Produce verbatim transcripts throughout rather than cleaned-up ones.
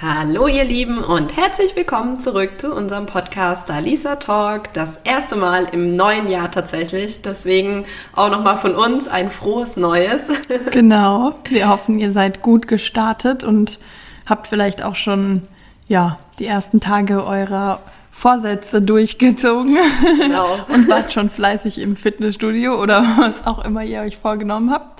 Hallo ihr Lieben und herzlich willkommen zurück zu unserem Podcast Dalisa Talk. Das erste Mal im neuen Jahr tatsächlich, deswegen auch nochmal von uns ein frohes Neues. Genau, wir hoffen, ihr seid gut gestartet und habt vielleicht auch schon ja, die ersten Tage eurer Vorsätze durchgezogen. Genau. Und wart schon fleißig im Fitnessstudio oder was auch immer ihr euch vorgenommen habt.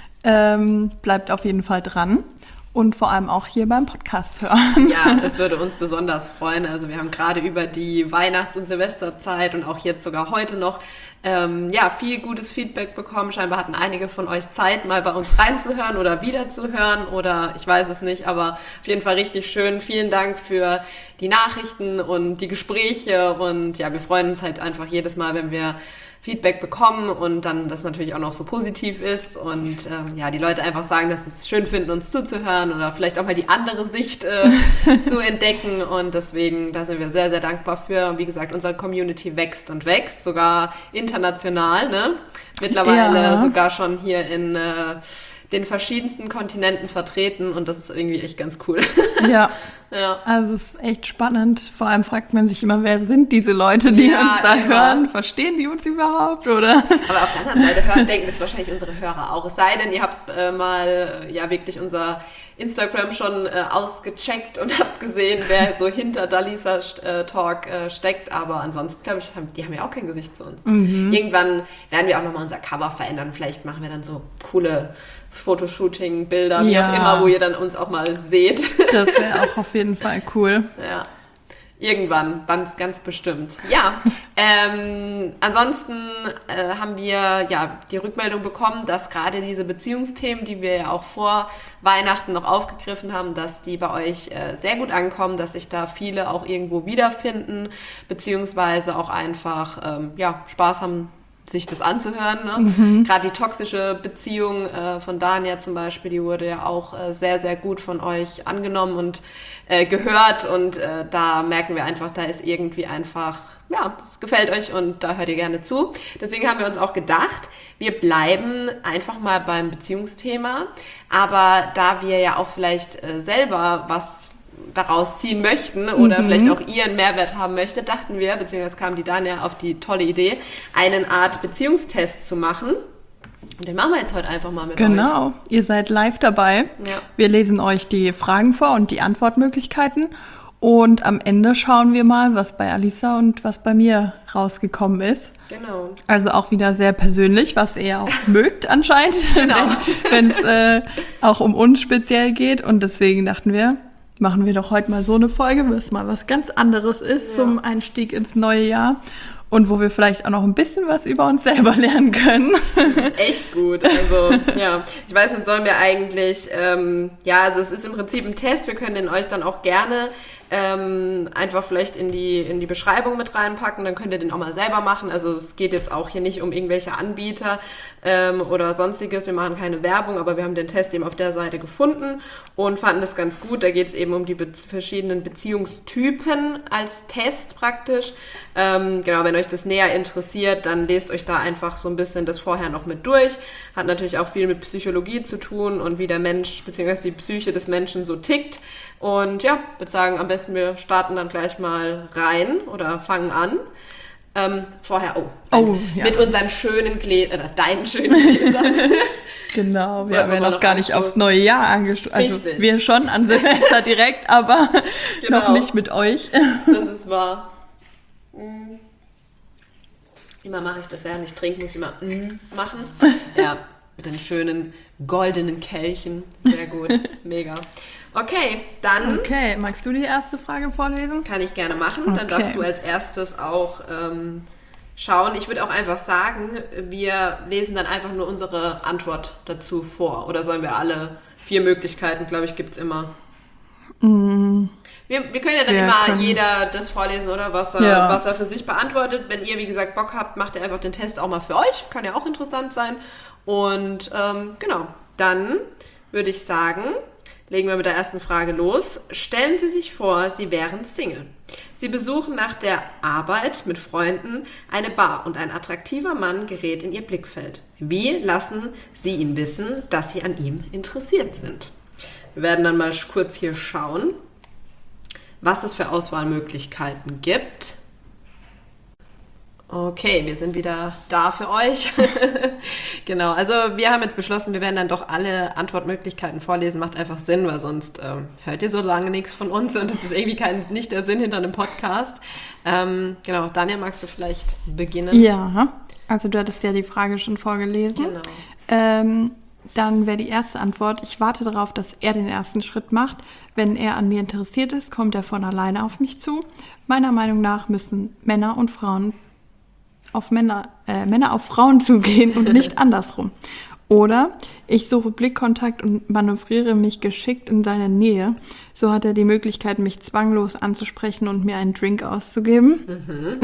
Ähm, bleibt auf jeden Fall dran. Und vor allem auch hier beim Podcast hören. Ja, das würde uns besonders freuen. Also wir haben gerade über die Weihnachts- und Silvesterzeit und auch jetzt sogar heute noch ähm, ja, viel gutes Feedback bekommen. Scheinbar hatten einige von euch Zeit, mal bei uns reinzuhören oder wiederzuhören oder ich weiß es nicht, aber auf jeden Fall richtig schön. Vielen Dank für die Nachrichten und die Gespräche und ja, wir freuen uns halt einfach jedes Mal, wenn wir Feedback bekommen und dann das natürlich auch noch so positiv ist und ähm, ja, die Leute einfach sagen, dass sie es schön finden, uns zuzuhören oder vielleicht auch mal die andere Sicht äh, zu entdecken und deswegen, da sind wir sehr, sehr dankbar für. Und wie gesagt, unsere Community wächst und wächst, sogar international, ne? Mittlerweile Ja. sogar schon hier in äh, den verschiedensten Kontinenten vertreten und das ist irgendwie echt ganz cool. Ja, Ja. also es ist echt spannend. Vor allem fragt man sich immer, wer sind diese Leute, die Ja, uns da immer. hören? Verstehen die uns überhaupt, oder? Aber auf der anderen Seite hören, denken das wahrscheinlich unsere Hörer auch. Es sei denn, ihr habt äh, mal äh, ja wirklich unser Instagram schon äh, ausgecheckt und habt gesehen, wer so hinter Dalisa äh, Talk äh, steckt. Aber ansonsten, glaube ich, haben, die haben ja auch kein Gesicht zu uns. Mhm. Irgendwann werden wir auch nochmal unser Cover verändern. Vielleicht machen wir dann so coole Fotoshooting, Bilder, wie Ja. auch immer, wo ihr dann uns auch mal seht. Das wäre auch auf jeden Fall cool. Ja, irgendwann, ganz, ganz bestimmt. Ja, ähm, ansonsten äh, haben wir ja die Rückmeldung bekommen, dass gerade diese Beziehungsthemen, die wir ja auch vor Weihnachten noch aufgegriffen haben, dass die bei euch äh, sehr gut ankommen, dass sich da viele auch irgendwo wiederfinden, beziehungsweise auch einfach ähm, ja, Spaß haben, sich das anzuhören. Ne? Mhm. Gerade die toxische Beziehung äh, von Dania zum Beispiel, die wurde ja auch äh, sehr, sehr gut von euch angenommen und äh, gehört und äh, da merken wir einfach, da ist irgendwie einfach, ja, es gefällt euch und da hört ihr gerne zu. Deswegen haben wir uns auch gedacht, wir bleiben einfach mal beim Beziehungsthema, aber da wir ja auch vielleicht äh, selber was daraus ziehen möchten oder mhm. vielleicht auch ihr einen Mehrwert haben möchte, dachten wir, beziehungsweise kam die Dania auf die tolle Idee, eine Art Beziehungstest zu machen. Und den machen wir jetzt heute einfach mal mit genau. euch. Genau, ihr seid live dabei. Ja. Wir lesen euch die Fragen vor und die Antwortmöglichkeiten. Und am Ende schauen wir mal, was bei Alisa und was bei mir rausgekommen ist. Genau. Also auch wieder sehr persönlich, was ihr auch mögt anscheinend, Genau. wenn es äh, auch um uns speziell geht. Und deswegen dachten wir, machen wir doch heute mal so eine Folge, was mal was ganz anderes ist ja. zum Einstieg ins neue Jahr und wo wir vielleicht auch noch ein bisschen was über uns selber lernen können. Das ist echt gut. Also ja, ich weiß nicht, sollen wir eigentlich, ähm, ja, also es ist im Prinzip ein Test, wir können den euch dann auch gerne ähm, einfach vielleicht in die, in die Beschreibung mit reinpacken, dann könnt ihr den auch mal selber machen. Also es geht jetzt auch hier nicht um irgendwelche Anbieter ähm, oder sonstiges, wir machen keine Werbung, aber wir haben den Test eben auf der Seite gefunden und fanden das ganz gut. Da geht es eben um die be- verschiedenen Beziehungstypen als Test praktisch. Ähm, genau, wenn euch das näher interessiert, dann lest euch da einfach so ein bisschen das vorher noch mit durch. Hat natürlich auch viel mit Psychologie zu tun und wie der Mensch bzw. die Psyche des Menschen so tickt. Und ja, ich würde sagen, am besten wir starten dann gleich mal rein oder fangen an. Ähm, vorher, oh, oh ja. mit unseren schönen Gläsern, oder deinen schönen Gläsern. Genau, wir Sollten haben ja wir noch, noch gar nicht anstoßen. aufs neue Jahr angestoßen. Also Richtig. wir schon an Silvester direkt, aber Genau. noch nicht mit euch. Das ist wahr. Mm. Immer mache ich das, während ich trinke, muss ich immer mm machen. Ja, mit den schönen goldenen Kelchen. Sehr gut, mega. Okay, dann Okay, magst du die erste Frage vorlesen? kann ich gerne machen. Dann Okay. darfst du als erstes auch ähm, schauen. Ich würde auch einfach sagen, wir lesen dann einfach nur unsere Antwort dazu vor. Oder sollen wir alle vier Möglichkeiten, glaube ich, gibt es immer. Mm. Wir, wir können ja dann Wir immer können- jeder das vorlesen, oder? Was er, Ja. was er für sich beantwortet. Wenn ihr, wie gesagt, Bock habt, macht ihr einfach den Test auch mal für euch. Kann ja auch interessant sein. Und ähm, genau, dann würde ich sagen, legen wir mit der ersten Frage los. Stellen Sie sich vor, Sie wären Single. Sie besuchen nach der Arbeit mit Freunden eine Bar und ein attraktiver Mann gerät in Ihr Blickfeld. Wie lassen Sie ihn wissen, dass Sie an ihm interessiert sind? Wir werden dann mal kurz hier schauen. was es für Auswahlmöglichkeiten gibt. Okay, wir sind wieder da für euch. Genau, also wir haben jetzt beschlossen, wir werden dann doch alle Antwortmöglichkeiten vorlesen. Macht einfach Sinn, weil sonst ähm, hört ihr so lange nichts von uns und das ist irgendwie kein, nicht der Sinn hinter einem Podcast. Ähm, genau, Daniel, magst du vielleicht beginnen? Ja, also du hattest ja die Frage schon vorgelesen. Genau. Ähm, dann wäre die erste Antwort, ich warte darauf, dass er den ersten Schritt macht. Wenn er an mir interessiert ist, kommt er von alleine auf mich zu. Meiner Meinung nach müssen Männer und Frauen auf Männer, äh, Männer auf Frauen zugehen und nicht andersrum. Oder ich suche Blickkontakt und manövriere mich geschickt in seine Nähe. So hat er die Möglichkeit, mich zwanglos anzusprechen und mir einen Drink auszugeben. Mhm.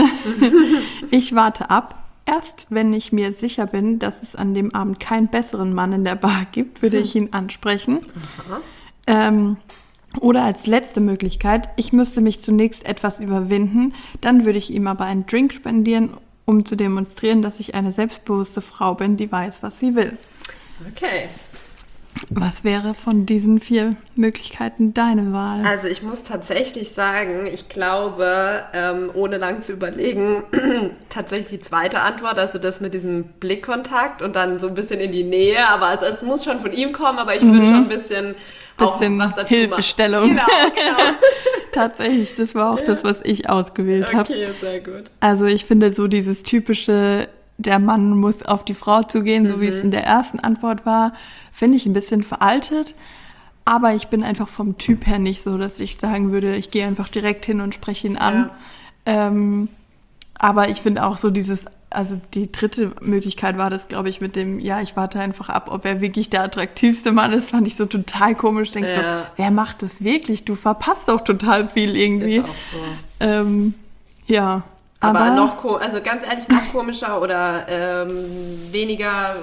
Ich warte ab. Erst wenn ich mir sicher bin, dass es an dem Abend keinen besseren Mann in der Bar gibt, würde ich ihn ansprechen. Ähm, oder als letzte Möglichkeit, ich müsste mich zunächst etwas überwinden, dann würde ich ihm aber einen Drink spendieren, um zu demonstrieren, dass ich eine selbstbewusste Frau bin, die weiß, was sie will. Okay. Was wäre von diesen vier Möglichkeiten deine Wahl? Also ich muss tatsächlich sagen, ich glaube, ähm, ohne lang zu überlegen, tatsächlich die zweite Antwort, also das mit diesem Blickkontakt und dann so ein bisschen in die Nähe, aber also es muss schon von ihm kommen, aber ich würde mhm. schon ein bisschen, bisschen auch was dazu Hilfestellung. machen. Genau, genau. Tatsächlich, das war auch ja. das, was ich ausgewählt habe. Okay, sehr gut. Also ich finde so dieses typische, der Mann muss auf die Frau zugehen, mhm. so wie es in der ersten Antwort war, finde ich ein bisschen veraltet. Aber ich bin einfach vom Typ her nicht so, dass ich sagen würde, ich gehe einfach direkt hin und spreche ihn an. Ja. Ähm, aber ich finde auch so dieses, also die dritte Möglichkeit war das, glaube ich, mit dem, ja, ich warte einfach ab, ob er wirklich der attraktivste Mann ist, fand ich so total komisch. Denkst ja. so, wer macht das wirklich? Du verpasst doch total viel irgendwie. Ist auch so. Ähm, ja. Aber, aber noch, also ganz ehrlich, noch komischer oder ähm, weniger,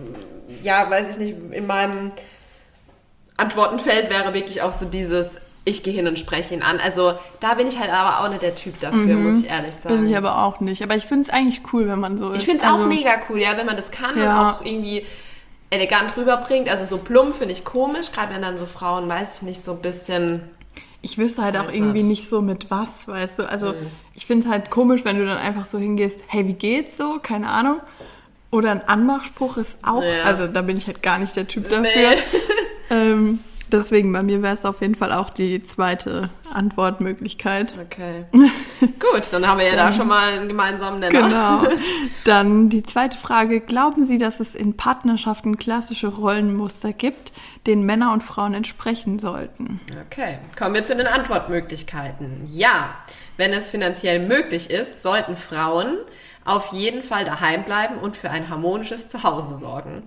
ja, weiß ich nicht, in meinem Antwortenfeld wäre wirklich auch so dieses, ich gehe hin und spreche ihn an. Also da bin ich halt aber auch nicht der Typ dafür, mhm. muss ich ehrlich sagen. Bin ich aber auch nicht. Aber ich finde es eigentlich cool, wenn man so ist. Ich finde es also, auch mega cool, ja, wenn man das kann ja. und auch irgendwie elegant rüberbringt. Also so plump finde ich komisch, gerade wenn dann so Frauen, weiß ich nicht, so ein bisschen... Ich wüsste halt auch irgendwie nicht so mit was, weißt du. Also mhm. ich finde es halt komisch, wenn du dann einfach so hingehst, hey, wie geht's so? Keine Ahnung. Oder ein Anmachspruch ist auch, ja. also da bin ich halt gar nicht der Typ dafür. Nee. ähm, deswegen, bei mir wäre es auf jeden Fall auch die zweite Antwortmöglichkeit. Okay. Gut, dann haben wir ja dann, da schon mal einen gemeinsamen Nenner. Genau. Dann die zweite Frage. Glauben Sie, dass es in Partnerschaften klassische Rollenmuster gibt, denen Männer und Frauen entsprechen sollten? Okay, kommen wir zu den Antwortmöglichkeiten. Ja, wenn es finanziell möglich ist, sollten Frauen auf jeden Fall daheim bleiben und für ein harmonisches Zuhause sorgen.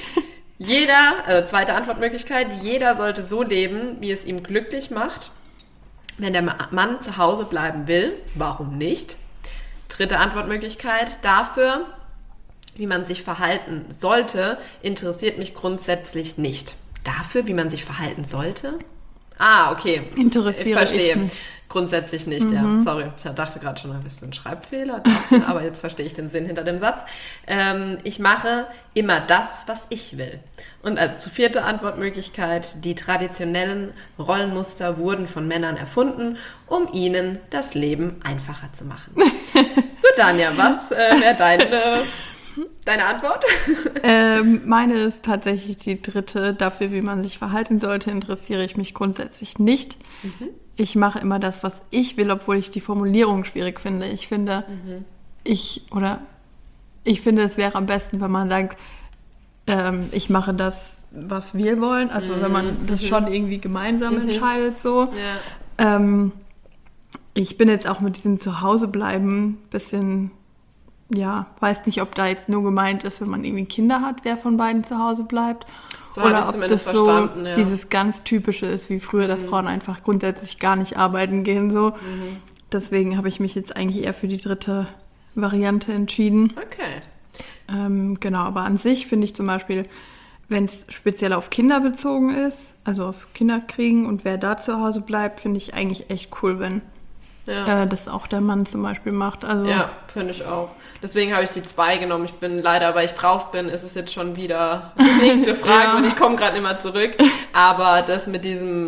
Jeder, äh, zweite Antwortmöglichkeit, jeder sollte so leben, wie es ihm glücklich macht. Wenn der Mann zu Hause bleiben will, warum nicht? Dritte Antwortmöglichkeit, dafür, wie man sich verhalten sollte, interessiert mich grundsätzlich nicht. Dafür, wie man sich verhalten sollte? Ah, okay. Interessiere ich verstehe. Ich mich. Grundsätzlich nicht, mhm. ja. Sorry, ich dachte gerade schon, das ist ein Schreibfehler, dafür, aber jetzt verstehe ich den Sinn hinter dem Satz. Ähm, ich mache immer das, was ich will. Und als vierte Antwortmöglichkeit, die traditionellen Rollenmuster wurden von Männern erfunden, um ihnen das Leben einfacher zu machen. Gut, Danja, was äh, wäre deine... Deine Antwort? ähm, meine ist tatsächlich die dritte. Dafür, wie man sich verhalten sollte, interessiere ich mich grundsätzlich nicht. Mhm. Ich mache immer das, was ich will, obwohl ich die Formulierung schwierig finde. Ich finde, mhm. ich oder ich finde, es wäre am besten, wenn man sagt, ähm, ich mache das, was wir wollen. Also mhm. wenn man das schon irgendwie gemeinsam mhm. entscheidet, so. Ja. Ähm, ich bin jetzt auch mit diesem Zuhausebleiben ein bisschen... Ja, weiß nicht, ob da jetzt nur gemeint ist, wenn man irgendwie Kinder hat, wer von beiden zu Hause bleibt. So oder ob das so ja. dieses ganz Typische ist, wie früher, dass mhm. Frauen einfach grundsätzlich gar nicht arbeiten gehen. So. Mhm. Deswegen habe ich mich jetzt eigentlich eher für die dritte Variante entschieden. Okay. Ähm, genau, aber an sich finde ich zum Beispiel, wenn es speziell auf Kinder bezogen ist, also auf Kinder kriegen und wer da zu Hause bleibt, finde ich eigentlich echt cool, wenn ja. äh, das auch der Mann zum Beispiel macht. Also, ja, finde ich auch. Deswegen habe ich die zwei genommen. Ich bin leider, weil ich drauf bin, ist es jetzt schon wieder das nächste Frage ja. und ich komme gerade immer zurück. Aber das mit diesem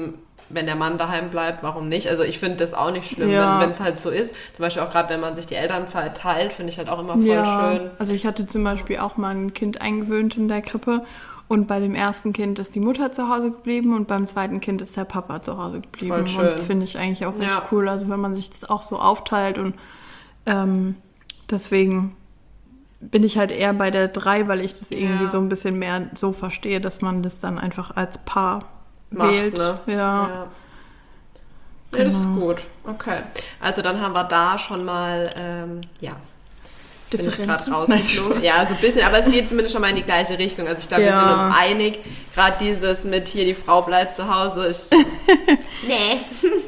wenn der Mann daheim bleibt, warum nicht? Also ich finde das auch nicht schlimm, Ja. wenn es halt so ist. Zum Beispiel auch gerade, wenn man sich die Elternzeit teilt, finde ich halt auch immer voll ja, schön. also ich hatte zum Beispiel auch mal ein Kind eingewöhnt in der Krippe und bei dem ersten Kind ist die Mutter zu Hause geblieben und beim zweiten Kind ist der Papa zu Hause geblieben. Voll schön. Und finde ich eigentlich auch echt Ja. cool, also wenn man sich das auch so aufteilt und ähm, deswegen bin ich halt eher bei der drei, weil ich das irgendwie Ja. so ein bisschen mehr so verstehe, dass man das dann einfach als Paar Macht, wählt. ne? Ja. Ja. Ja, das ist Genau. gut. Okay. Also dann haben wir da schon mal, ähm, ja, bin ich gerade Differenzen? rausgeflogen. Ja, so ein bisschen, aber es geht zumindest schon mal in die gleiche Richtung. Also ich glaube, wir Ja. sind uns einig. Gerade dieses mit hier, die Frau bleibt zu Hause. Ich, nee.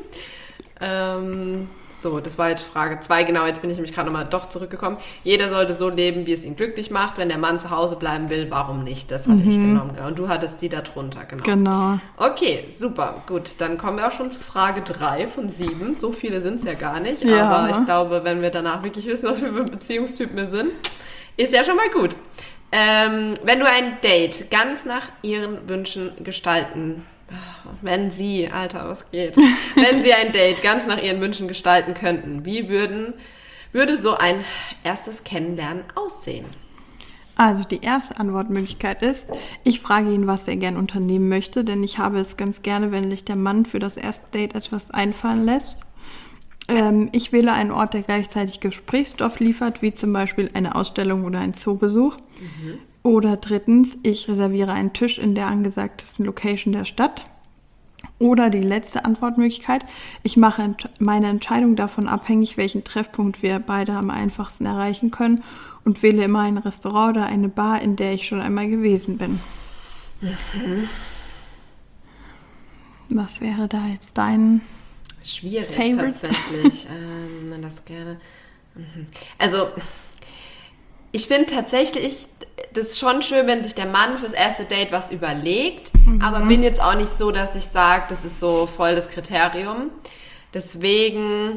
ähm, so, das war jetzt Frage zwei. Genau, jetzt bin ich nämlich gerade nochmal doch zurückgekommen. Jeder sollte so leben, wie es ihn glücklich macht. Wenn der Mann zu Hause bleiben will, warum nicht? Das hatte ich genommen. Genau. Und du hattest die da drunter, genau. Genau. Okay, super. Gut, dann kommen wir auch schon zu Frage drei von sieben. So viele sind es ja gar nicht. Ja. Aber ich glaube, wenn wir danach wirklich wissen, was wir für Beziehungstypen wir sind, ist ja schon mal gut. Ähm, wenn du ein Date ganz nach ihren Wünschen gestalten, wenn sie, Alter, was geht? Wenn sie ein Date ganz nach ihren Wünschen gestalten könnten, wie würden, würde so ein erstes Kennenlernen aussehen? Also die erste Antwortmöglichkeit ist, ich frage ihn, was er gern unternehmen möchte, denn ich habe es ganz gerne, wenn sich der Mann für das erste Date etwas einfallen lässt. Ähm, ich wähle einen Ort, der gleichzeitig Gesprächsstoff liefert, wie zum Beispiel eine Ausstellung oder ein Zoobesuch. Mhm. Oder drittens, ich reserviere einen Tisch in der angesagtesten Location der Stadt. Oder die letzte Antwortmöglichkeit, ich mache ent- meine Entscheidung davon abhängig, welchen Treffpunkt wir beide am einfachsten erreichen können und wähle immer ein Restaurant oder eine Bar, in der ich schon einmal gewesen bin. Mhm. Was wäre da jetzt dein Schwierig Favorite? tatsächlich. ähm, man das gerne. Mhm. Also, ich finde tatsächlich, das ist schon schön, wenn sich der Mann fürs erste Date was überlegt, mhm. aber bin jetzt auch nicht so, dass ich sage, das ist so voll das Kriterium. Deswegen,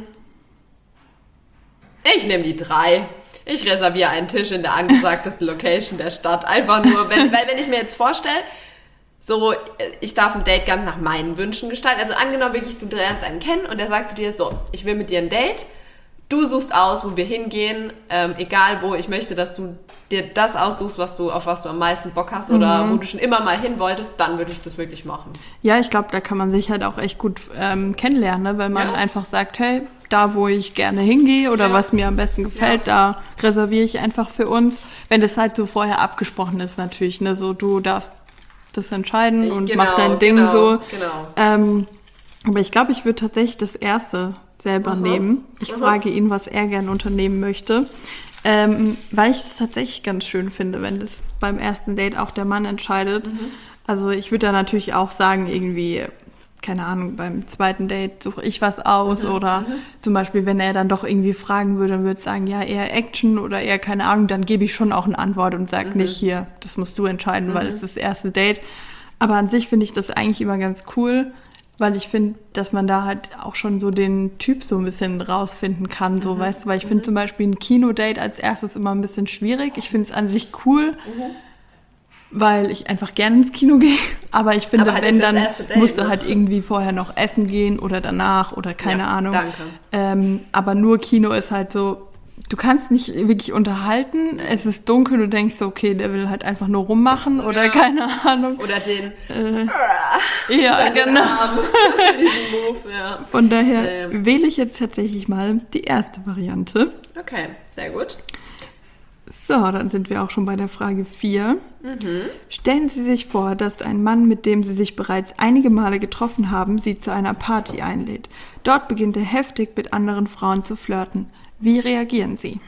ich nehme die drei. Ich reserviere einen Tisch in der angesagtesten Location der Stadt. Einfach nur, wenn, weil wenn ich mir jetzt vorstelle, so, ich darf ein Date ganz nach meinen Wünschen gestalten. Also angenommen wirklich, du lernst einen kennen und der sagt zu dir, so, ich will mit dir ein Date. Du suchst aus, wo wir hingehen, ähm, egal wo. Ich möchte, dass du dir das aussuchst, was du, auf was du am meisten Bock hast oder Mhm. wo du schon immer mal hin wolltest, dann würde ich das wirklich machen. Ja, ich glaube, da kann man sich halt auch echt gut ähm, kennenlernen, ne? Weil man Ja. einfach sagt, hey, da wo ich gerne hingehe oder Ja. was mir am besten gefällt, da reserviere ich einfach für uns. Wenn das halt so vorher abgesprochen ist natürlich, ne? So, du darfst das entscheiden und Genau, mach dein Ding genau, so. Genau. Ähm, aber ich glaube, ich würde tatsächlich das erste selber Aha. nehmen. Ich Aha. frage ihn, was er gerne unternehmen möchte. Ähm, weil ich es tatsächlich ganz schön finde, wenn das beim ersten Date auch der Mann entscheidet. Mhm. Also ich würde da natürlich auch sagen, irgendwie, keine Ahnung, beim zweiten Date suche ich was aus Mhm. oder Mhm. zum Beispiel, wenn er dann doch irgendwie fragen würde, dann würde ich sagen, ja, eher Action oder eher keine Ahnung, dann gebe ich schon auch eine Antwort und sage Mhm. nicht hier, das musst du entscheiden, weil Mhm. es ist das erste Date. Aber an sich finde ich das eigentlich immer ganz cool, weil ich finde, dass man da halt auch schon so den Typ so ein bisschen rausfinden kann, so, Mhm. weißt du, weil ich finde zum Beispiel ein Kinodate als erstes immer ein bisschen schwierig. Ich finde es an sich cool, Mhm. weil ich einfach gerne ins Kino gehe, aber ich finde, Aber halt wenn, fürs dann erste Date, musst du ne? halt irgendwie vorher noch essen gehen oder danach oder keine Ja, Ahnung. danke. Ähm, aber nur Kino ist halt so, du kannst nicht wirklich unterhalten, es ist dunkel, du denkst so, okay, der will halt einfach nur rummachen oder Ja. keine Ahnung. Oder den, Äh, ja, den genau. Arm. Diesen Move, ja. Von daher Ähm. wähle ich jetzt tatsächlich mal die erste Variante. Okay, sehr gut. So, dann sind wir auch schon bei der Frage vier. Mhm. Stellen Sie sich vor, dass ein Mann, mit dem Sie sich bereits einige Male getroffen haben, Sie zu einer Party einlädt. Dort beginnt er heftig mit anderen Frauen zu flirten. Wie reagieren Sie?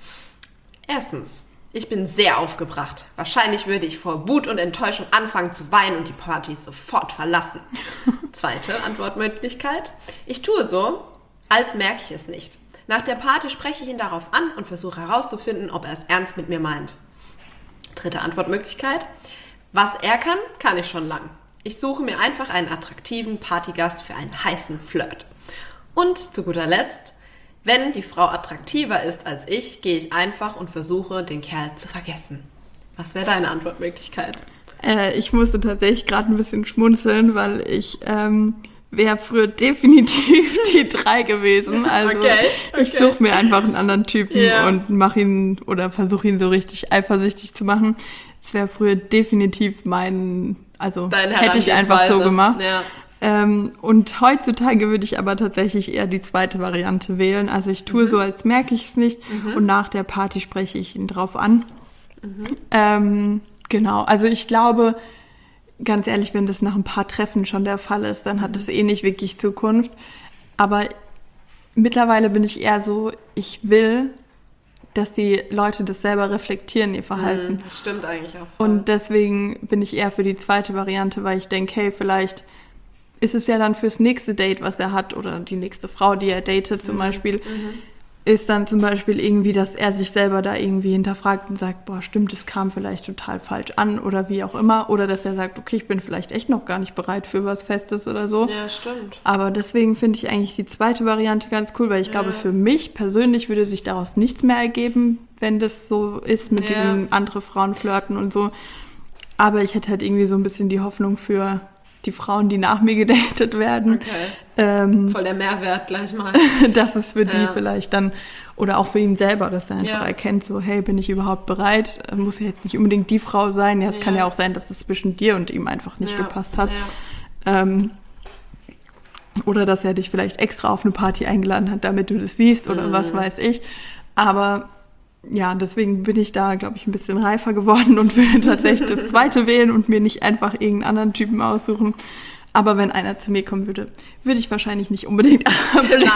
Erstens, ich bin sehr aufgebracht. Wahrscheinlich würde ich vor Wut und Enttäuschung anfangen zu weinen und die Party sofort verlassen. Zweite Antwortmöglichkeit. Ich tue so, als merke ich es nicht. Nach der Party spreche ich ihn darauf an und versuche herauszufinden, ob er es ernst mit mir meint. Dritte Antwortmöglichkeit. Was er kann, kann ich schon lang. Ich suche mir einfach einen attraktiven Partygast für einen heißen Flirt. Und zu guter Letzt, wenn die Frau attraktiver ist als ich, gehe ich einfach und versuche, den Kerl zu vergessen. Was wäre deine Antwortmöglichkeit? Äh, ich musste tatsächlich gerade ein bisschen schmunzeln, weil ich ähm, wäre früher definitiv die drei gewesen. Also okay, okay. ich suche mir einfach einen anderen Typen ja. und mache ihn oder versuche ihn so richtig eifersüchtig zu machen. Es wäre früher definitiv mein, also Deine hätte ich einfach so gemacht. Ja. Ähm, und heutzutage würde ich aber tatsächlich eher die zweite Variante wählen. Also ich tue mhm. so, als merke ich es nicht mhm. und nach der Party spreche ich ihn drauf an. Mhm. Ähm, genau, also ich glaube, ganz ehrlich, wenn das nach ein paar Treffen schon der Fall ist, dann hat es eh nicht wirklich Zukunft. Aber mittlerweile bin ich eher so, ich will, dass die Leute das selber reflektieren, ihr Verhalten. Das stimmt eigentlich auch voll. Und deswegen bin ich eher für die zweite Variante, weil ich denke, hey, vielleicht ist es ja dann fürs nächste Date, was er hat, oder die nächste Frau, die er datet zum mhm. Beispiel, mhm. ist dann zum Beispiel irgendwie, dass er sich selber da irgendwie hinterfragt und sagt, boah, stimmt, das kam vielleicht total falsch an oder wie auch immer. Oder dass er sagt, okay, ich bin vielleicht echt noch gar nicht bereit für was Festes oder so. Ja, stimmt. Aber deswegen finde ich eigentlich die zweite Variante ganz cool, weil ich ja. glaube, für mich persönlich würde sich daraus nichts mehr ergeben, wenn das so ist mit ja. diesem andere Frauen flirten und so. Aber ich hätte halt irgendwie so ein bisschen die Hoffnung für die Frauen, die nach mir gedatet werden. Okay. Ähm, Voll der Mehrwert gleich mal. dass es für die ja. vielleicht dann, oder auch für ihn selber, dass er einfach ja. erkennt, so, hey, bin ich überhaupt bereit? Muss ja jetzt nicht unbedingt die Frau sein. Ja, es ja. kann ja auch sein, dass es zwischen dir und ihm einfach nicht ja. gepasst hat. Ja. Ähm, oder dass er dich vielleicht extra auf eine Party eingeladen hat, damit du das siehst oder mhm. was weiß ich. Aber ja, deswegen bin ich da, glaube ich, ein bisschen reifer geworden und will tatsächlich das zweite wählen und mir nicht einfach irgendeinen anderen Typen aussuchen. Aber wenn einer zu mir kommen würde, würde ich wahrscheinlich nicht unbedingt ablehnen.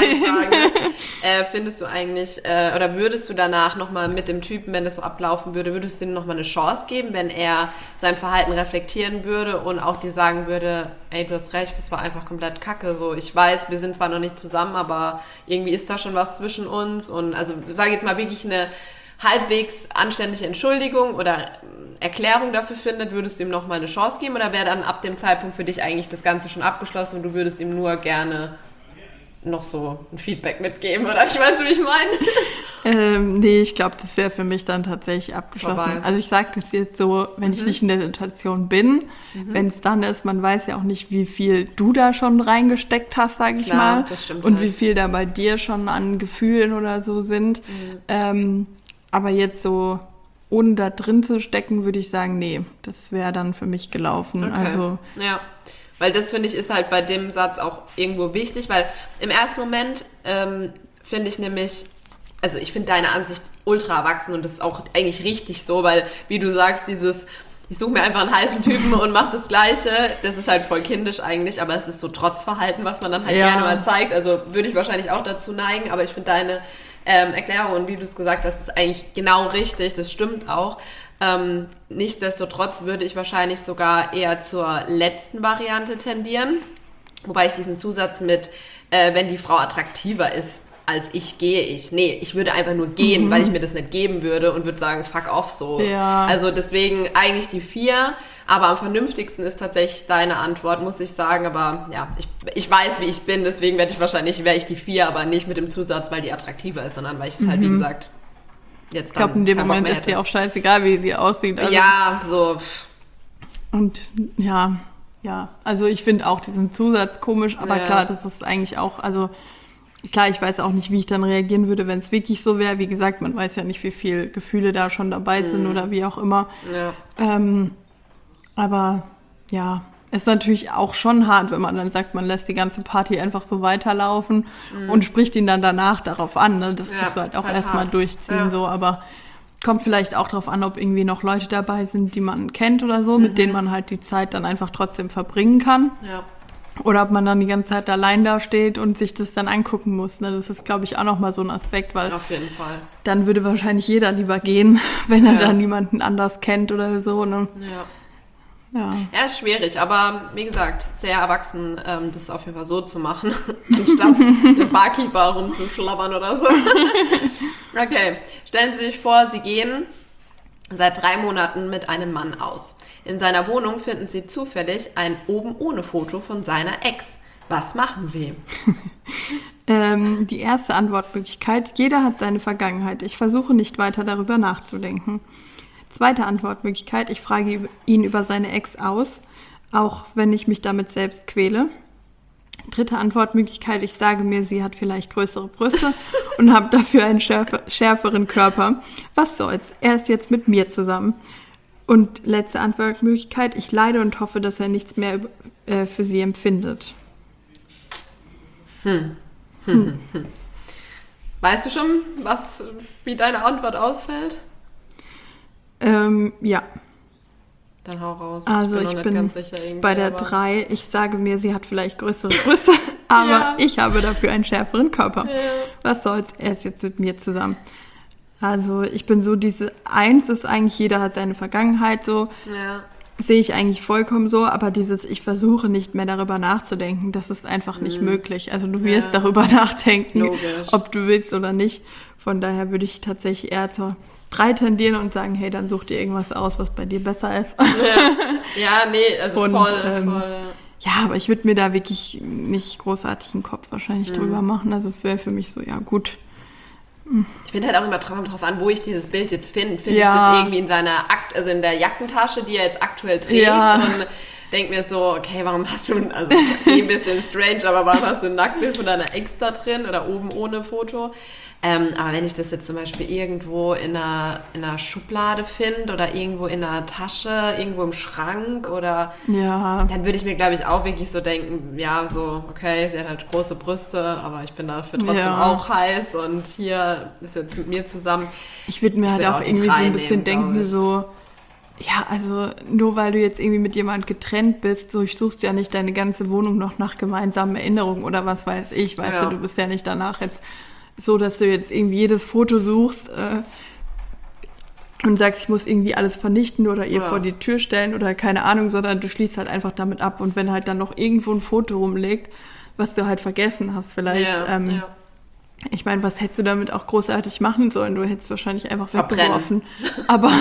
äh, findest du eigentlich, äh, oder würdest du danach nochmal mit dem Typen, wenn das so ablaufen würde, würdest du ihm nochmal eine Chance geben, wenn er sein Verhalten reflektieren würde und auch dir sagen würde, ey, du hast recht, das war einfach komplett kacke. So, ich weiß, wir sind zwar noch nicht zusammen, aber irgendwie ist da schon was zwischen uns. Und also, sage jetzt mal wirklich eine halbwegs anständige Entschuldigung oder Erklärung dafür findet, würdest du ihm nochmal eine Chance geben oder wäre dann ab dem Zeitpunkt für dich eigentlich das Ganze schon abgeschlossen und du würdest ihm nur gerne noch so ein Feedback mitgeben oder ich weiß, wie ich meine? Ähm, nee, ich glaube, das wäre für mich dann tatsächlich abgeschlossen. Vorbei. Also ich sage das jetzt so, wenn mhm. ich nicht in der Situation bin, mhm. wenn es dann ist, man weiß ja auch nicht, wie viel du da schon reingesteckt hast, sage ich Klar, mal. Das stimmt und halt. wie viel da bei dir schon an Gefühlen oder so sind. Mhm. Ähm, aber jetzt so ohne da drin zu stecken, würde ich sagen, nee, das wäre dann für mich gelaufen. Okay. Also ja, weil das, finde ich, ist halt bei dem Satz auch irgendwo wichtig, weil im ersten Moment ähm, finde ich nämlich, also ich finde deine Ansicht ultra erwachsen und das ist auch eigentlich richtig so, weil, wie du sagst, dieses, ich suche mir einfach einen heißen Typen und mache das Gleiche, das ist halt voll kindisch eigentlich, aber es ist so Trotzverhalten, was man dann halt ja. gerne mal zeigt, also würde ich wahrscheinlich auch dazu neigen, aber ich finde deine Ähm, Erklärung und wie du es gesagt hast, ist eigentlich genau richtig, das stimmt auch. Ähm, nichtsdestotrotz würde ich wahrscheinlich sogar eher zur letzten Variante tendieren, wobei ich diesen Zusatz mit, äh, wenn die Frau attraktiver ist als ich, gehe ich. Nee, ich würde einfach nur gehen, mhm. weil ich mir das nicht geben würde und würde sagen, fuck off so. Ja. Also deswegen eigentlich die vier, aber am vernünftigsten ist tatsächlich deine Antwort, muss ich sagen. Aber ja, ich, ich weiß, wie ich bin, deswegen werde ich wahrscheinlich, wäre ich die vier, aber nicht mit dem Zusatz, weil die attraktiver ist, sondern weil ich es mhm. halt, wie gesagt, jetzt Ich glaube, in dem Moment ist dir auch scheißegal, wie sie aussieht. Also ja, so. Und ja, ja, also ich finde auch diesen Zusatz komisch, aber ja. klar, das ist eigentlich auch, also klar, ich weiß auch nicht, wie ich dann reagieren würde, wenn es wirklich so wäre. Wie gesagt, man weiß ja nicht, wie viele Gefühle da schon dabei sind mhm. oder wie auch immer. Ja. Ähm, aber ja, ist natürlich auch schon hart, wenn man dann sagt, man lässt die ganze Party einfach so weiterlaufen mhm. und spricht ihn dann danach darauf an. Ne? Das ja, musst du halt auch halt erstmal durchziehen. Ja. So, aber kommt vielleicht auch darauf an, ob irgendwie noch Leute dabei sind, die man kennt oder so, mhm. mit denen man halt die Zeit dann einfach trotzdem verbringen kann. Ja. Oder ob man dann die ganze Zeit allein da steht und sich das dann angucken muss. Ne? Das ist, glaube ich, auch nochmal so ein Aspekt, weil auf jeden Fall. Dann würde wahrscheinlich jeder lieber gehen, wenn er ja. dann niemanden anders kennt oder so. Ne? Ja. Ja. Ja, ist schwierig, aber wie gesagt, sehr erwachsen, ähm, das auf jeden Fall so zu machen, anstatt den Barkeeper rumzuschlabbern oder so. Okay, stellen Sie sich vor, Sie gehen seit drei Monaten mit einem Mann aus. In seiner Wohnung finden Sie zufällig ein oben-ohne-Foto von seiner Ex. Was machen Sie? ähm, die erste Antwortmöglichkeit, jeder hat seine Vergangenheit. Ich versuche nicht weiter darüber nachzudenken. Zweite Antwortmöglichkeit, ich frage ihn über seine Ex aus, auch wenn ich mich damit selbst quäle. Dritte Antwortmöglichkeit, ich sage mir, sie hat vielleicht größere Brüste und habe dafür einen schärfer, schärferen Körper. Was soll's, er ist jetzt mit mir zusammen. Und letzte Antwortmöglichkeit, ich leide und hoffe, dass er nichts mehr äh, für sie empfindet. Hm. Hm. Hm. Weißt du schon, was, wie deine Antwort ausfällt? Ähm, ja. Dann hau raus. Also ich bin, ich bin ganz sicher bei der drei. Ich sage mir, sie hat vielleicht größere Brüste, aber ja. ich habe dafür einen schärferen Körper. Ja. Was soll's, er ist jetzt mit mir zusammen. Also ich bin so, diese eins ist eigentlich, jeder hat seine Vergangenheit so. Ja. Sehe ich eigentlich vollkommen so, aber dieses, ich versuche nicht mehr darüber nachzudenken, das ist einfach mhm. nicht möglich. Also du wirst ja. darüber nachdenken, Logisch. ob du willst oder nicht. Von daher würde ich tatsächlich eher zur drei tendieren und sagen, hey, dann such dir irgendwas aus, was bei dir besser ist. Ja, ja nee, also und, voll, ähm, voll. Ja, aber ich würde mir da wirklich nicht großartig einen Kopf wahrscheinlich mhm. drüber machen. Also es wäre für mich so, ja gut. Ich finde halt auch immer drauf, drauf an, wo ich dieses Bild jetzt finde. Finde ja. ich das irgendwie in seiner Akt, also in der Jackentasche, die er jetzt aktuell trägt ja. und denke mir so, okay, warum hast du, also das ist eh ein bisschen strange, aber warum hast du ein Nacktbild von deiner Ex da drin oder oben ohne Foto? Ähm, aber wenn ich das jetzt zum Beispiel irgendwo in einer, in einer Schublade finde oder irgendwo in einer Tasche, irgendwo im Schrank oder ja. dann würde ich mir, glaube ich, auch wirklich so denken, ja, so, okay, sie hat halt große Brüste, aber ich bin dafür trotzdem ja. auch heiß und hier ist jetzt mit mir zusammen. Ich würde mir ich halt auch, auch irgendwie so ein bisschen nehmen, denken, so, ja, also nur weil du jetzt irgendwie mit jemand getrennt bist, so ich suchst ja nicht deine ganze Wohnung noch nach gemeinsamen Erinnerungen oder was weiß ich, weißt ja. du, du bist ja nicht danach jetzt so, dass du jetzt irgendwie jedes Foto suchst äh, und sagst, ich muss irgendwie alles vernichten oder ihr ja. vor die Tür stellen oder keine Ahnung, sondern du schließt halt einfach damit ab. Und wenn halt dann noch irgendwo ein Foto rumliegt, was du halt vergessen hast vielleicht, ja, ähm, ja. ich meine, was hättest du damit auch großartig machen sollen? Du hättest wahrscheinlich einfach weggeworfen. Aber,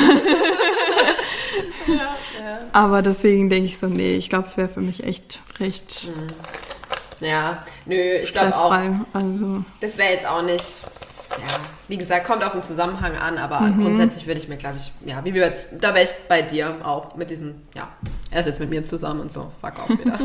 ja, ja. aber deswegen denke ich so, nee, ich glaube, es wäre für mich echt recht... Mhm. Ja, nö, ich glaube auch, also. das wäre jetzt auch nicht, ja, wie gesagt, kommt auf den Zusammenhang an, aber mhm. grundsätzlich würde ich mir, glaube ich, ja, wie wir jetzt, da wäre ich bei dir auch mit diesem, ja, er ist jetzt mit mir zusammen und so, fuck off wieder.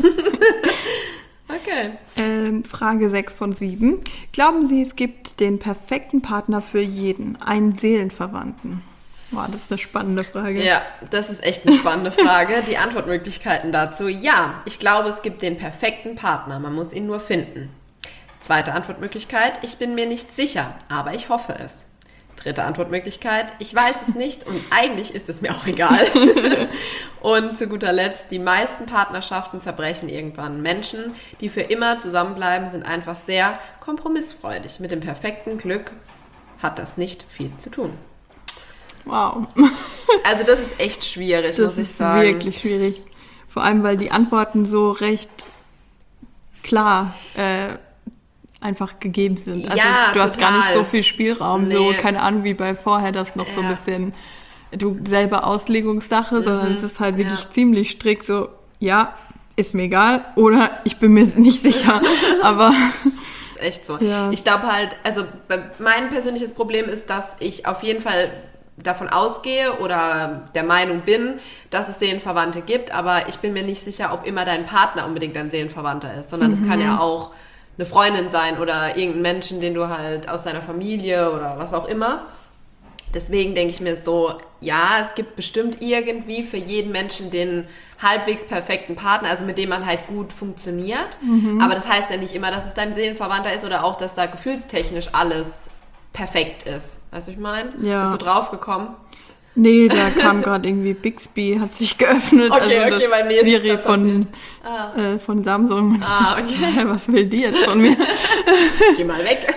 Okay. Ähm, Frage sechs von sieben. Glauben Sie, es gibt den perfekten Partner für jeden, einen Seelenverwandten? Boah, das ist eine spannende Frage. Ja, das ist echt eine spannende Frage. Die Antwortmöglichkeiten dazu: Ja, ich glaube, es gibt den perfekten Partner. Man muss ihn nur finden. Zweite Antwortmöglichkeit: Ich bin mir nicht sicher, aber ich hoffe es. Dritte Antwortmöglichkeit: Ich weiß es nicht und eigentlich ist es mir auch egal. Und zu guter Letzt: Die meisten Partnerschaften zerbrechen irgendwann. Menschen, die für immer zusammenbleiben, sind einfach sehr kompromissfreudig. Mit dem perfekten Glück hat das nicht viel zu tun. Wow. Also das ist echt schwierig, das muss ich sagen. Das ist wirklich schwierig. Vor allem, weil die Antworten so recht klar äh, einfach gegeben sind. Also ja, du total. hast gar nicht so viel Spielraum, nee. so keine Ahnung wie bei vorher, das noch ja. so ein bisschen du selber Auslegungssache, mhm. sondern es ist halt wirklich ja. ziemlich strikt so, ja, ist mir egal oder ich bin mir nicht sicher, aber... ist echt so. Ja. Ich glaube halt, also mein persönliches Problem ist, dass ich auf jeden Fall davon ausgehe oder der Meinung bin, dass es Seelenverwandte gibt, aber ich bin mir nicht sicher, ob immer dein Partner unbedingt dein Seelenverwandter ist, sondern es mhm. kann ja auch eine Freundin sein oder irgendein Menschen, den du halt aus deiner Familie oder was auch immer. Deswegen denke ich mir so, ja, es gibt bestimmt irgendwie für jeden Menschen den halbwegs perfekten Partner, also mit dem man halt gut funktioniert, mhm. aber das heißt ja nicht immer, dass es dein Seelenverwandter ist oder auch, dass da gefühlstechnisch alles perfekt ist. Weißt du, ich meine? Ja. Bist du drauf gekommen? Nee, da kam gerade irgendwie Bixby, hat sich geöffnet. Okay, also okay, das bei mir ist Siri von, ah. äh, von Samsung. Und ah, ich okay. dachte, was will die jetzt von mir? Geh mal weg.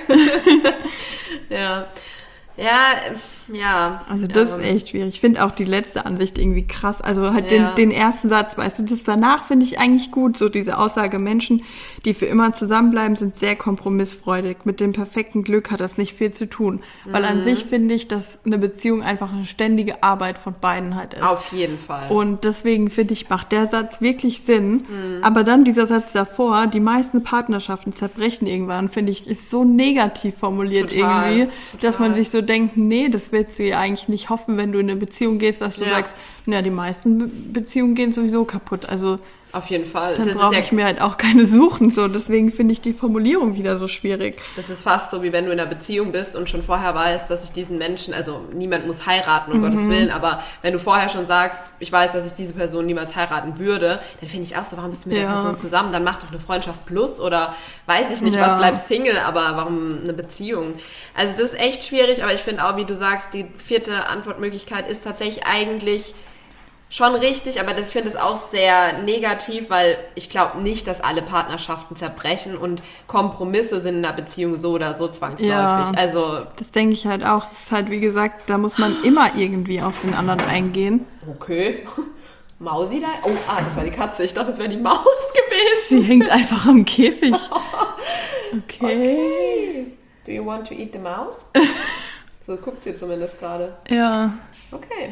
ja. Ja, ja. Also das ähm. ist echt schwierig. Ich finde auch die letzte Ansicht irgendwie krass. Also halt ja. den, den ersten Satz, weißt du, das danach finde ich eigentlich gut. So diese Aussage, Menschen, die für immer zusammenbleiben, sind sehr kompromissfreudig. Mit dem perfekten Glück hat das nicht viel zu tun. Mhm. Weil an sich finde ich, dass eine Beziehung einfach eine ständige Arbeit von beiden halt ist. Auf jeden Fall. Und deswegen finde ich, macht der Satz wirklich Sinn. Mhm. Aber dann dieser Satz davor, die meisten Partnerschaften zerbrechen irgendwann, finde ich, ist so negativ formuliert total, irgendwie, total. dass man sich so denkt, nee, das willst du ja eigentlich nicht hoffen, wenn du in eine Beziehung gehst, dass du ja. sagst, na, die meisten Be- Beziehungen gehen sowieso kaputt. Also Auf jeden Fall. Dann das brauche ist ja, ich mir halt auch keine suchen. So. Deswegen finde ich die Formulierung wieder so schwierig. Das ist fast so, wie wenn du in einer Beziehung bist und schon vorher weißt, dass ich diesen Menschen, also niemand muss heiraten, um mhm. Gottes Willen, aber wenn du vorher schon sagst, ich weiß, dass ich diese Person niemals heiraten würde, dann finde ich auch so, warum bist du mit ja. der Person zusammen? Dann mach doch eine Freundschaft plus oder weiß ich nicht, ja. was, bleib Single, aber warum eine Beziehung? Also das ist echt schwierig, aber ich finde auch, wie du sagst, die vierte Antwortmöglichkeit ist tatsächlich eigentlich schon richtig, aber das, ich finde es auch sehr negativ, weil ich glaube nicht, dass alle Partnerschaften zerbrechen und Kompromisse sind in einer Beziehung so oder so zwangsläufig. Ja, also, das denke ich halt auch. Das ist halt, wie gesagt, da muss man immer irgendwie auf den anderen eingehen. Okay. Mausi da? Oh, ah, das war die Katze. Ich dachte, das wäre die Maus gewesen. Sie hängt einfach am Käfig. Okay. Okay. Do you want to eat the mouse? So guckt sie zumindest gerade. Ja. Okay.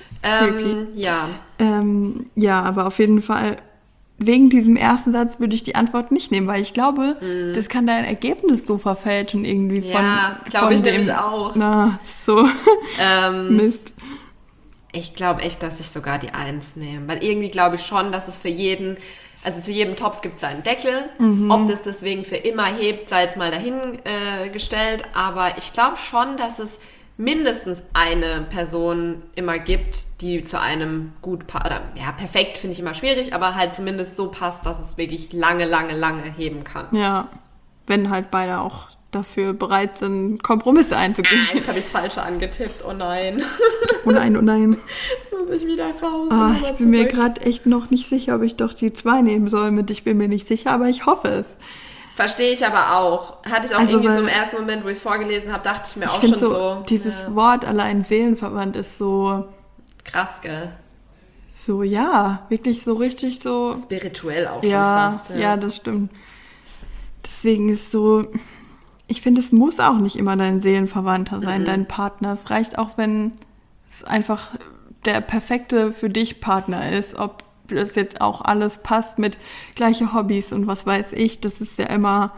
Ähm, ja. Ähm, ja, aber auf jeden Fall, wegen diesem ersten Satz würde ich die Antwort nicht nehmen, weil ich glaube, mm. das kann dein Ergebnis so verfälschen irgendwie von, ja, glaube ich dem, nämlich auch. Na, so ähm, Mist. Ich glaube echt, dass ich sogar die Eins nehme, weil irgendwie glaube ich schon, dass es für jeden, also zu jedem Topf gibt es einen Deckel, mhm. ob das deswegen für immer hebt, sei jetzt mal dahingestellt, äh, aber ich glaube schon, dass es mindestens eine Person immer gibt, die zu einem gut passt. Ja, perfekt finde ich immer schwierig, aber halt zumindest so passt, dass es wirklich lange, lange, lange heben kann. Ja, wenn halt beide auch dafür bereit sind, Kompromisse einzugehen. Ah, jetzt habe ich das Falsche angetippt, oh nein. Oh nein, oh nein. Jetzt muss ich wieder raus. Ah, ich bin zurück. Mir gerade echt noch nicht sicher, ob ich doch die zwei nehmen soll mit ich bin mir nicht sicher, aber ich hoffe es. Verstehe ich aber auch. Hatte ich auch also, irgendwie so im ersten Moment, wo ich es vorgelesen habe, dachte ich mir ich auch schon so, so. Dieses ja. Wort allein seelenverwandt ist so... Krass, gell? So, ja, wirklich so richtig so... Spirituell auch ja, schon fast. Ja. ja, das stimmt. Deswegen ist so... Ich finde, es muss auch nicht immer dein Seelenverwandter sein, mhm. dein Partner. Es reicht auch, wenn es einfach der perfekte für dich Partner ist, ob das jetzt auch alles passt mit gleiche Hobbys und was weiß ich, das ist ja immer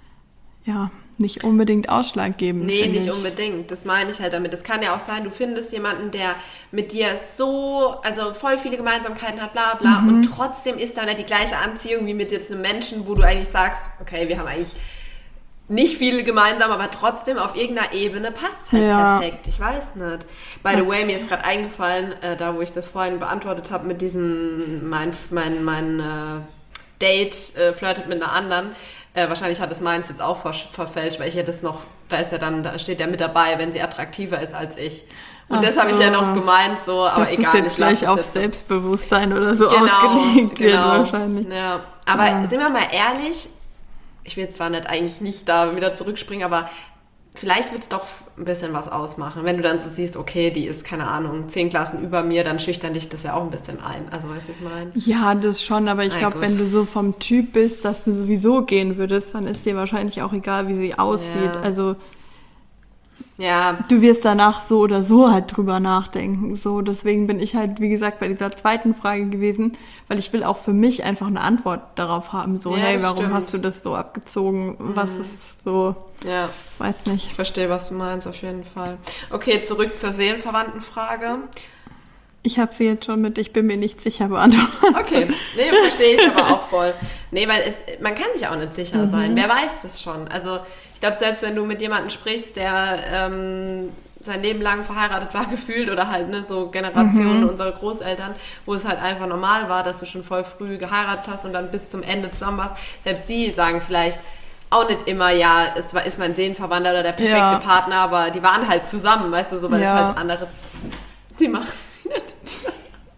ja nicht unbedingt ausschlaggebend. Nee, nicht ich. unbedingt. Das meine ich halt damit. Es kann ja auch sein, du findest jemanden, der mit dir so, also voll viele Gemeinsamkeiten hat, bla bla, mhm. und trotzdem ist da nicht die gleiche Anziehung wie mit jetzt einem Menschen, wo du eigentlich sagst, okay, wir haben eigentlich nicht viel gemeinsam, aber trotzdem auf irgendeiner Ebene passt halt ja. perfekt. Ich weiß nicht. By the way, mir ist gerade eingefallen, äh, da wo ich das vorhin beantwortet habe mit diesem, mein, mein, mein äh, Date äh, flirtet mit einer anderen. Äh, wahrscheinlich hat es meins jetzt auch ver- verfälscht, weil ich ja das noch, da ist ja dann, da steht ja mit dabei, wenn sie attraktiver ist als ich. Und Ach das habe so. ich ja noch gemeint, so, aber das egal. Das ist jetzt gleich auf Selbstbewusstsein oder so genau, ausgelegt genau. wird wahrscheinlich. Ja. Aber ja. sind wir mal ehrlich, ich will zwar nicht eigentlich nicht da wieder zurückspringen, aber vielleicht wird es doch ein bisschen was ausmachen. Wenn du dann so siehst, okay, die ist, keine Ahnung, zehn Klassen über mir, dann schüchtern dich das ja auch ein bisschen ein. Also, weißt du, was ich meine? Ja, das schon, aber ich glaube, wenn du so vom Typ bist, dass du sowieso gehen würdest, dann ist dir wahrscheinlich auch egal, wie sie aussieht. Ja. Also, ja. du wirst danach so oder so halt drüber nachdenken. So, deswegen bin ich halt, wie gesagt, bei dieser zweiten Frage gewesen, weil ich will auch für mich einfach eine Antwort darauf haben. So, ja, hey, warum stimmt. hast du das so abgezogen? Mhm. Was ist so? Ja. Weiß nicht. Ich verstehe, was du meinst, auf jeden Fall. Okay, zurück zur Seelenverwandtenfrage. Ich habe sie jetzt schon mit ich bin mir nicht sicher beantwortet. Okay, nee, verstehe ich aber auch voll. Nee, weil es, man kann sich auch nicht sicher mhm. sein. Wer weiß das schon? Also, ich glaube, selbst wenn du mit jemandem sprichst, der ähm, sein Leben lang verheiratet war, gefühlt, oder halt ne, so Generationen mhm. unserer Großeltern, wo es halt einfach normal war, dass du schon voll früh geheiratet hast und dann bis zum Ende zusammen warst, selbst die sagen vielleicht auch nicht immer, ja, es war, ist mein Seelenverwandter oder der perfekte ja. Partner, aber die waren halt zusammen, weißt du, so, weil ja. es halt andere... Die macht wieder die Tür.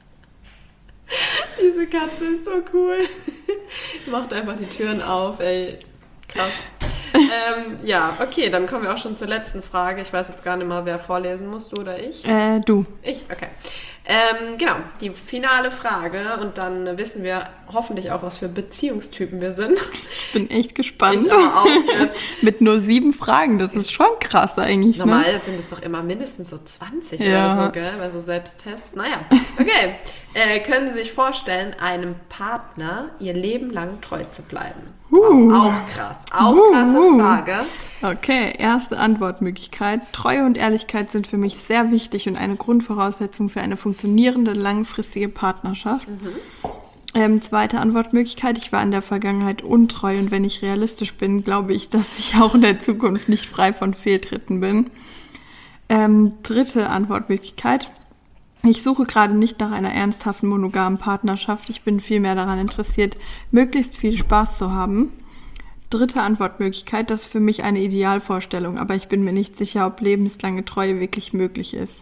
Diese Katze ist so cool. Macht einfach die Türen auf, ey. Krass. ähm, ja, okay, dann kommen wir auch schon zur letzten Frage. Ich weiß jetzt gar nicht mal, wer vorlesen muss, du oder ich? Äh, du. Ich, okay. Ähm, genau, die finale Frage und dann wissen wir hoffentlich auch, was für Beziehungstypen wir sind. Ich bin echt gespannt. Ich aber auch jetzt. Mit nur sieben Fragen, das ist schon krass eigentlich. Normal ne? sind es doch immer mindestens so zwanzig ja. oder so, gell? Bei so Selbsttests. Naja, okay. äh, können Sie sich vorstellen, einem Partner ihr Leben lang treu zu bleiben? Uh. Wow, auch krass. Auch uh, krasse uh. Frage. Okay, erste Antwortmöglichkeit. Treue und Ehrlichkeit sind für mich sehr wichtig und eine Grundvoraussetzung für eine funktionierende, langfristige Partnerschaft. Mhm. Ähm, zweite Antwortmöglichkeit, ich war in der Vergangenheit untreu und wenn ich realistisch bin, glaube ich, dass ich auch in der Zukunft nicht frei von Fehltritten bin. Ähm, dritte Antwortmöglichkeit, ich suche gerade nicht nach einer ernsthaften monogamen Partnerschaft, ich bin vielmehr daran interessiert, möglichst viel Spaß zu haben. Dritte Antwortmöglichkeit, das ist für mich eine Idealvorstellung, aber ich bin mir nicht sicher, ob lebenslange Treue wirklich möglich ist.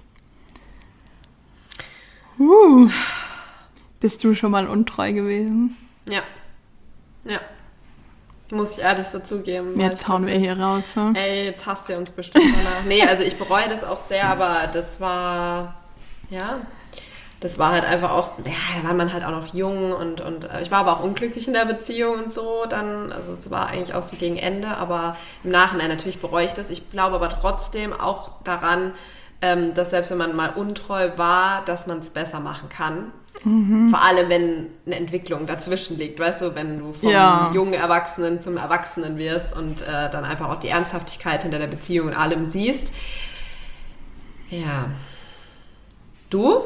Uh. Bist du schon mal untreu gewesen? Ja. Ja. Muss ich ehrlich so zugeben. Jetzt hauen wir hier raus. Ne? Ey, jetzt hasst ihr uns bestimmt danach. Nee, also ich bereue das auch sehr, aber das war, ja, das war halt einfach auch, ja, da war man halt auch noch jung und, und ich war aber auch unglücklich in der Beziehung und so dann, also es war eigentlich auch so gegen Ende, aber im Nachhinein natürlich bereue ich das. Ich glaube aber trotzdem auch daran, ähm, dass selbst wenn man mal untreu war, dass man es besser machen kann. Mhm. Vor allem, wenn eine Entwicklung dazwischen liegt, weißt du, wenn du vom ja. jungen Erwachsenen zum Erwachsenen wirst und äh, dann einfach auch die Ernsthaftigkeit hinter der Beziehung und allem siehst. Ja. Du?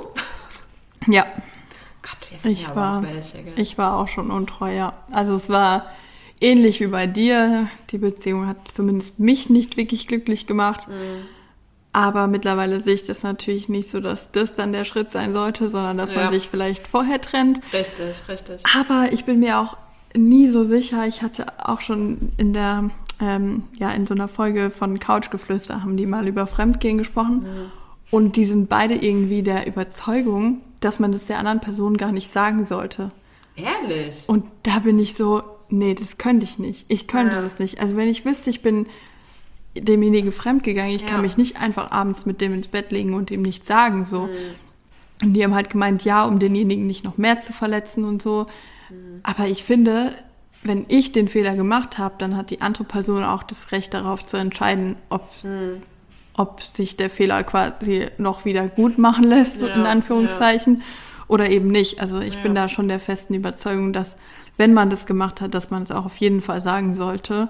Ja. Gott, wir sind ich ja aber war, auch welche, gell? Ich war auch schon untreu, ja. Also es war ähnlich wie bei dir. Die Beziehung hat zumindest mich nicht wirklich glücklich gemacht. Mhm. Aber mittlerweile sehe ich das natürlich nicht so, dass das dann der Schritt sein sollte, sondern dass ja. man sich vielleicht vorher trennt. Richtig, richtig. Aber ich bin mir auch nie so sicher. Ich hatte auch schon in der, ähm, ja, in so einer Folge von Couchgeflüster haben die mal über Fremdgehen gesprochen. Mhm. Und die sind beide irgendwie der Überzeugung, dass man das der anderen Person gar nicht sagen sollte. Ehrlich? Und da bin ich so, nee, das könnte ich nicht. Ich könnte ja. das nicht. Also wenn ich wüsste, ich bin demjenigen fremdgegangen, ich ja. kann mich nicht einfach abends mit dem ins Bett legen und ihm nichts sagen, so. Mhm. Und die haben halt gemeint, ja, um denjenigen nicht noch mehr zu verletzen und so. Mhm. Aber ich finde, wenn ich den Fehler gemacht habe, dann hat die andere Person auch das Recht darauf zu entscheiden, ob, mhm. ob sich der Fehler quasi noch wieder gut machen lässt, ja. in Anführungszeichen, ja. oder eben nicht. Also ich ja. bin da schon der festen Überzeugung, dass, wenn man das gemacht hat, dass man es auch auf jeden Fall sagen sollte.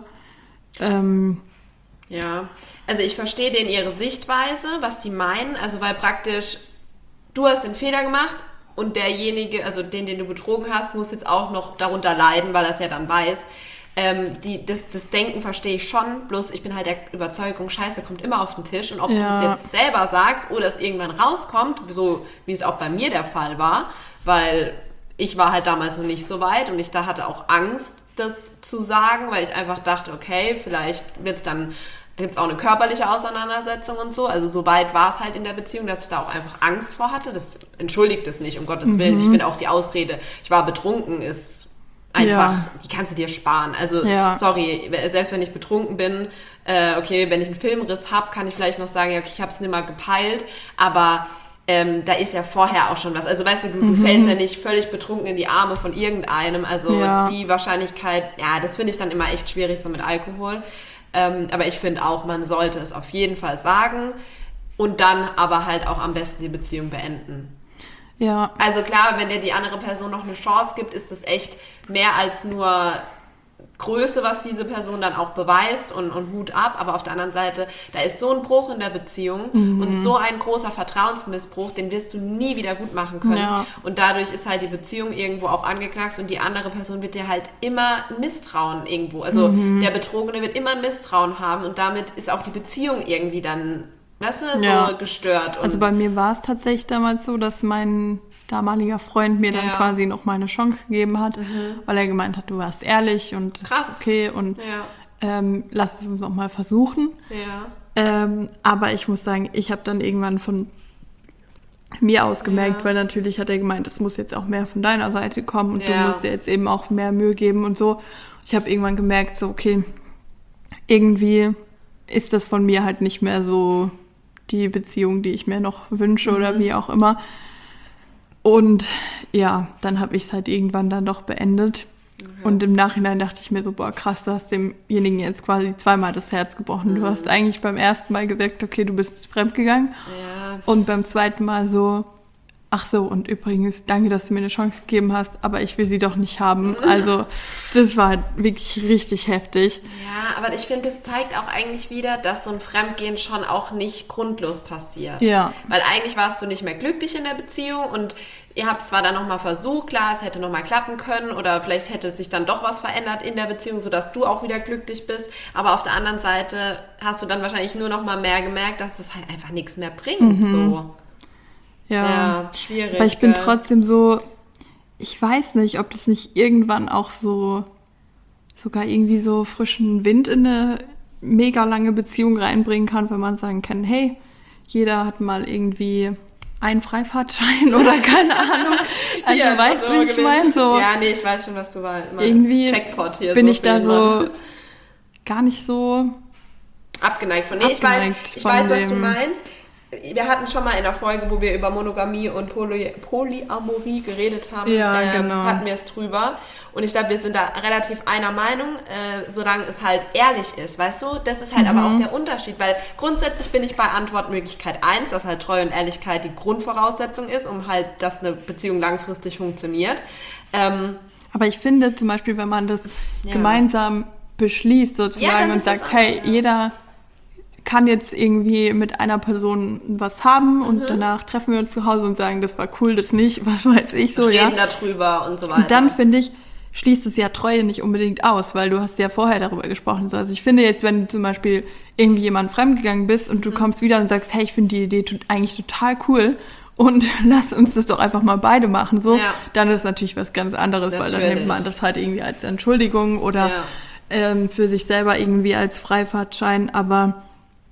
Ähm, Ja, also ich verstehe denen ihre Sichtweise, was die meinen, also weil praktisch du hast den Fehler gemacht und derjenige, also den, den du betrogen hast, muss jetzt auch noch darunter leiden, weil er es ja dann weiß. Ähm, die, das, das Denken verstehe ich schon, bloß ich bin halt der Überzeugung, Scheiße kommt immer auf den Tisch und ob ja. du es jetzt selber sagst oder es irgendwann rauskommt, so wie es auch bei mir der Fall war, weil ich war halt damals noch nicht so weit und ich da hatte auch Angst, das zu sagen, weil ich einfach dachte, okay, vielleicht wird es dann, gibt es auch eine körperliche Auseinandersetzung und so. Also so weit war es halt in der Beziehung, dass ich da auch einfach Angst vor hatte. Das entschuldigt es nicht, um Gottes mhm. Willen. Ich finde auch die Ausrede, ich war betrunken, ist einfach, ja. die kannst du dir sparen. Also ja. sorry, selbst wenn ich betrunken bin, äh, okay, wenn ich einen Filmriss habe, kann ich vielleicht noch sagen, ja, okay, ich habe es nicht mal gepeilt, aber Ähm, da ist ja vorher auch schon was. Also weißt du, du, mhm. du fällst ja nicht völlig betrunken in die Arme von irgendeinem. Also ja. die Wahrscheinlichkeit, ja, das finde ich dann immer echt schwierig so mit Alkohol. Ähm, aber ich finde auch, man sollte es auf jeden Fall sagen und dann aber halt auch am besten die Beziehung beenden. Ja. Also klar, wenn dir die andere Person noch eine Chance gibt, ist das echt mehr als nur Größe, was diese Person dann auch beweist und, und Hut ab, aber auf der anderen Seite, da ist so ein Bruch in der Beziehung mhm. und so ein großer Vertrauensmissbrauch, den wirst du nie wieder gut machen können ja. und dadurch ist halt die Beziehung irgendwo auch angeknackst und die andere Person wird dir halt immer misstrauen irgendwo, also mhm. der Betrogene wird immer ein Misstrauen haben und damit ist auch die Beziehung irgendwie dann, weißt du, so ja. gestört. Und also bei mir war es tatsächlich damals so, dass mein damaliger Freund mir dann ja. quasi noch mal eine Chance gegeben hat, mhm. weil er gemeint hat, du warst ehrlich und das Krass. ist okay und ja. ähm, lass es uns auch mal versuchen. Ja. Ähm, aber ich muss sagen, ich habe dann irgendwann von mir aus gemerkt, ja. weil natürlich hat er gemeint, es muss jetzt auch mehr von deiner Seite kommen und ja. du musst dir jetzt eben auch mehr Mühe geben und so. Ich habe irgendwann gemerkt, so okay, irgendwie ist das von mir halt nicht mehr so die Beziehung, die ich mir noch wünsche mhm. oder wie auch immer. Und ja, dann habe ich es halt irgendwann dann doch beendet. Okay. Und im Nachhinein dachte ich mir so, boah krass, du hast demjenigen jetzt quasi zweimal das Herz gebrochen. Mhm. Du hast eigentlich beim ersten Mal gesagt, okay, du bist fremdgegangen. Ja. Und beim zweiten Mal so, ach so, und übrigens, danke, dass du mir eine Chance gegeben hast, aber ich will sie doch nicht haben. Also das war halt wirklich richtig heftig. Ja, aber ich finde, das zeigt auch eigentlich wieder, dass so ein Fremdgehen schon auch nicht grundlos passiert. Ja. Weil eigentlich warst du nicht mehr glücklich in der Beziehung und ihr habt zwar dann nochmal versucht, klar, es hätte nochmal klappen können oder vielleicht hätte sich dann doch was verändert in der Beziehung, sodass du auch wieder glücklich bist, aber auf der anderen Seite hast du dann wahrscheinlich nur nochmal mehr gemerkt, dass es halt einfach nichts mehr bringt, mhm. so. Ja. ja, schwierig. Aber ich bin gell? trotzdem so, ich weiß nicht, ob das nicht irgendwann auch so, sogar irgendwie so frischen Wind in eine mega lange Beziehung reinbringen kann, wenn man sagen kann, hey, jeder hat mal irgendwie einen Freifahrtschein oder keine Ahnung. Also ja, weißt du, so wie ich meine? So, ja, nee, ich weiß schon, was du meinst. Irgendwie Checkpot hier bin so ich da so gar nicht so abgeneigt von. Nee, abgeneigt ich weiß, ich weiß was dem. du meinst. Wir hatten schon mal in der Folge, wo wir über Monogamie und Poly- Polyamorie geredet haben, ja, ähm, genau. hatten wir es drüber. Und ich glaube, wir sind da relativ einer Meinung, äh, solange es halt ehrlich ist, weißt du? Das ist halt mhm. aber auch der Unterschied, weil grundsätzlich bin ich bei Antwortmöglichkeit eins, dass halt Treue und Ehrlichkeit die Grundvoraussetzung ist, um halt, dass eine Beziehung langfristig funktioniert. Ähm, aber ich finde zum Beispiel, wenn man das ja. gemeinsam beschließt sozusagen ja, und sagt, hey, ja. jeder kann jetzt irgendwie mit einer Person was haben und mhm. danach treffen wir uns zu Hause und sagen, das war cool, das nicht, was weiß ich so, reden ja. reden darüber und so weiter. Und dann finde ich, schließt es ja Treue nicht unbedingt aus, weil du hast ja vorher darüber gesprochen. Also ich finde jetzt, wenn du zum Beispiel irgendwie jemand fremdgegangen bist und du mhm. kommst wieder und sagst, hey, ich finde die Idee eigentlich total cool und lass uns das doch einfach mal beide machen, so, ja. dann ist natürlich was ganz anderes, natürlich. Weil dann nimmt man das halt irgendwie als Entschuldigung oder ja. ähm, für sich selber irgendwie als Freifahrtschein, aber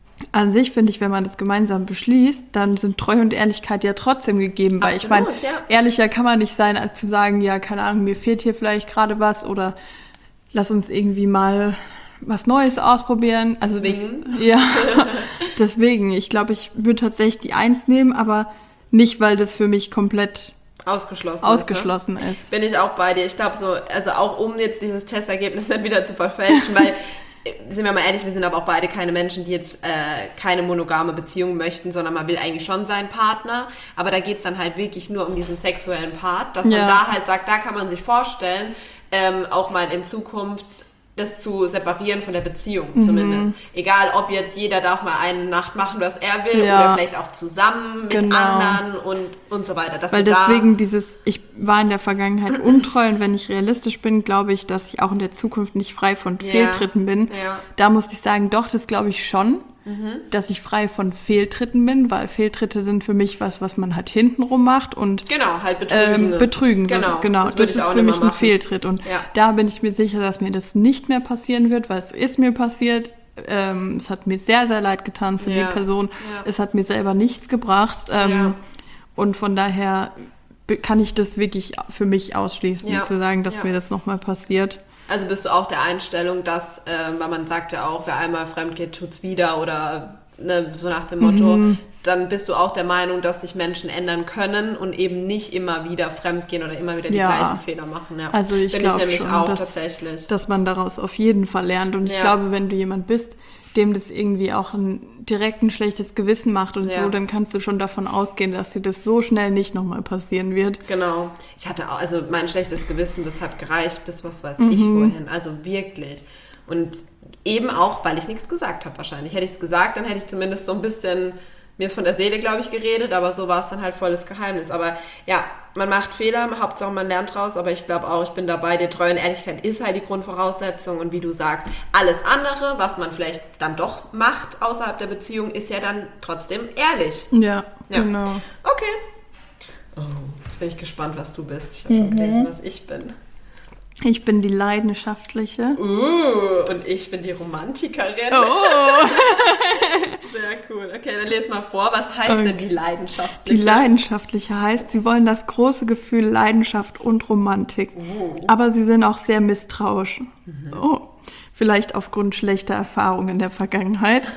an sich finde ich, wenn man das gemeinsam beschließt, dann sind Treue und Ehrlichkeit ja trotzdem gegeben, weil Absolut, ich meine, ja. ehrlicher kann man nicht sein, als zu sagen, ja, keine Ahnung, mir fehlt hier vielleicht gerade was oder lass uns irgendwie mal was Neues ausprobieren. Also deswegen? Das, ja, deswegen. Ich glaube, ich würde tatsächlich die Eins nehmen, aber nicht, weil das für mich komplett ausgeschlossen, ausgeschlossen ist, ne? ist. Bin ich auch bei dir. Ich glaube so, also auch um jetzt dieses Testergebnis nicht wieder zu verfälschen, weil sind wir mal ehrlich, wir sind aber auch beide keine Menschen, die jetzt äh, keine monogame Beziehung möchten, sondern man will eigentlich schon seinen Partner, aber da geht es dann halt wirklich nur um diesen sexuellen Part, dass ja. man da halt sagt, da kann man sich vorstellen, ähm, auch mal in Zukunft das zu separieren von der Beziehung mhm. zumindest. Egal, ob jetzt jeder darf mal eine Nacht machen, was er will ja. oder vielleicht auch zusammen mit genau. anderen und, und so weiter. Dass Weil da deswegen dieses, ich war in der Vergangenheit untreu und wenn ich realistisch bin, glaube ich, dass ich auch in der Zukunft nicht frei von ja. Fehltritten bin. Ja. Da muss ich sagen, doch, das glaube ich schon, mhm. dass ich frei von Fehltritten bin, weil Fehltritte sind für mich was, was man halt hintenrum macht und genau, halt betrügen. Ähm, betrügen. Genau, genau. das, das ist für mich ein Fehltritt und ja. da bin ich mir sicher, dass mir das nicht mehr passieren wird, weil es ist mir passiert. Ähm, es hat mir sehr, sehr leid getan für ja. die Person. Ja. Es hat mir selber nichts gebracht ähm, ja. und von daher kann ich das wirklich für mich ausschließen, ja. zu sagen, dass ja. mir das nochmal passiert. Also bist du auch der Einstellung, dass, äh, weil man sagt ja auch, wer einmal fremd geht, tut's wieder oder ne, so nach dem Motto, mhm. dann bist du auch der Meinung, dass sich Menschen ändern können und eben nicht immer wieder fremd gehen oder immer wieder die ja. gleichen Fehler machen. Ja. Also ich glaube schon, auch dass, tatsächlich. dass man daraus auf jeden Fall lernt und ja. ich glaube, wenn du jemand bist, dem das irgendwie auch ein direkt ein schlechtes Gewissen macht und ja. so, dann kannst du schon davon ausgehen, dass dir das so schnell nicht nochmal passieren wird. Genau. Ich hatte auch, also mein schlechtes Gewissen, das hat gereicht bis was weiß mhm. ich wohin. Also wirklich. Und eben auch, weil ich nichts gesagt habe wahrscheinlich. Hätte ich es gesagt, dann hätte ich zumindest so ein bisschen, mir ist von der Seele, glaube ich, geredet, aber so war es dann halt volles Geheimnis. Aber ja, man macht Fehler, Hauptsache man lernt draus, aber ich glaube auch, ich bin dabei, die Treue und Ehrlichkeit ist halt die Grundvoraussetzung und wie du sagst, alles andere, was man vielleicht dann doch macht außerhalb der Beziehung, ist ja dann trotzdem ehrlich. Ja, ja. genau. Okay. Oh, jetzt bin ich gespannt, was du bist. Ich habe schon mhm. gelesen, was ich bin. Ich bin die Leidenschaftliche. Uh, und ich bin die Romantikerin. Oh. Sehr cool. Okay, dann lese mal vor. Was heißt okay. denn die Leidenschaftliche? Die Leidenschaftliche heißt, sie wollen das große Gefühl Leidenschaft und Romantik. Uh. Aber sie sind auch sehr misstrauisch. Mhm. Oh. Vielleicht aufgrund schlechter Erfahrungen in der Vergangenheit.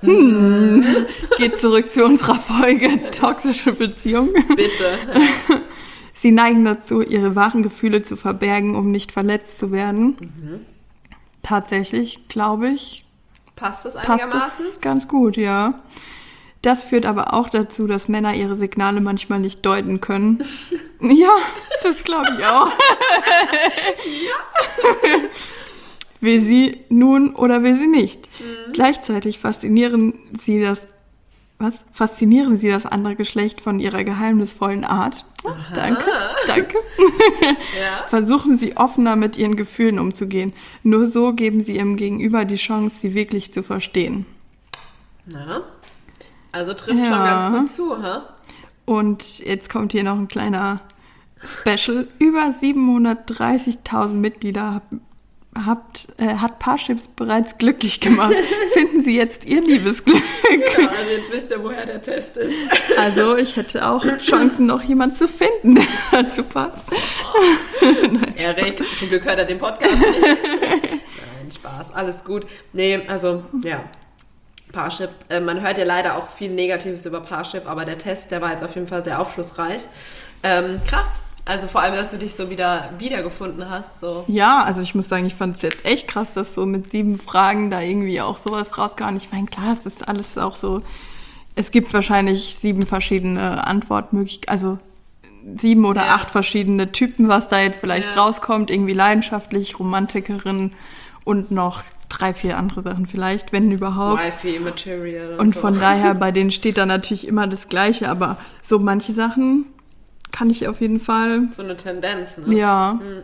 hm. Geht zurück zu unserer Folge Toxische Beziehung. Bitte. Sie neigen dazu, ihre wahren Gefühle zu verbergen, um nicht verletzt zu werden. Mhm. Tatsächlich, glaube ich, passt das einigermaßen? Passt das ganz gut, ja. Das führt aber auch dazu, dass Männer ihre Signale manchmal nicht deuten können. Ja, das glaube ich auch. Ja. Will sie nun oder will sie nicht. Mhm. Gleichzeitig faszinieren sie das was? Faszinieren Sie das andere Geschlecht von ihrer geheimnisvollen Art? Oh, danke, danke. Ja. Versuchen Sie offener mit Ihren Gefühlen umzugehen. Nur so geben Sie Ihrem Gegenüber die Chance, Sie wirklich zu verstehen. Na, also trifft ja. schon ganz gut zu, hä? Und jetzt kommt hier noch ein kleiner Special. Über siebenhundertdreißigtausend Mitglieder haben Habt, äh, hat Parships bereits glücklich gemacht. Finden Sie jetzt Ihr Liebesglück. Genau, also jetzt wisst ihr, woher der Test ist. Also ich hätte auch Chancen, noch jemanden zu finden, der dazu passt. Oh. Erik, zum Glück hört er den Podcast nicht. Nein, Spaß, alles gut. Nee, also, ja, Parship. Äh, man hört ja leider auch viel Negatives über Parship, aber der Test, der war jetzt auf jeden Fall sehr aufschlussreich. Ähm, krass. Also vor allem, dass du dich so wieder wiedergefunden hast. So. Ja, also ich muss sagen, ich fand es jetzt echt krass, dass so mit sieben Fragen da irgendwie auch sowas rauskam. Ich meine, klar, es ist alles auch so, es gibt wahrscheinlich sieben verschiedene Antwortmöglichkeiten, also sieben oder ja. acht verschiedene Typen, was da jetzt vielleicht ja. rauskommt. Irgendwie leidenschaftlich, Romantikerin und noch drei, vier andere Sachen vielleicht, wenn überhaupt. Wifi, Material. Und, und so. Von daher, bei denen steht da natürlich immer das Gleiche, aber so manche Sachen kann ich auf jeden Fall. So eine Tendenz, ne? Ja. Hm.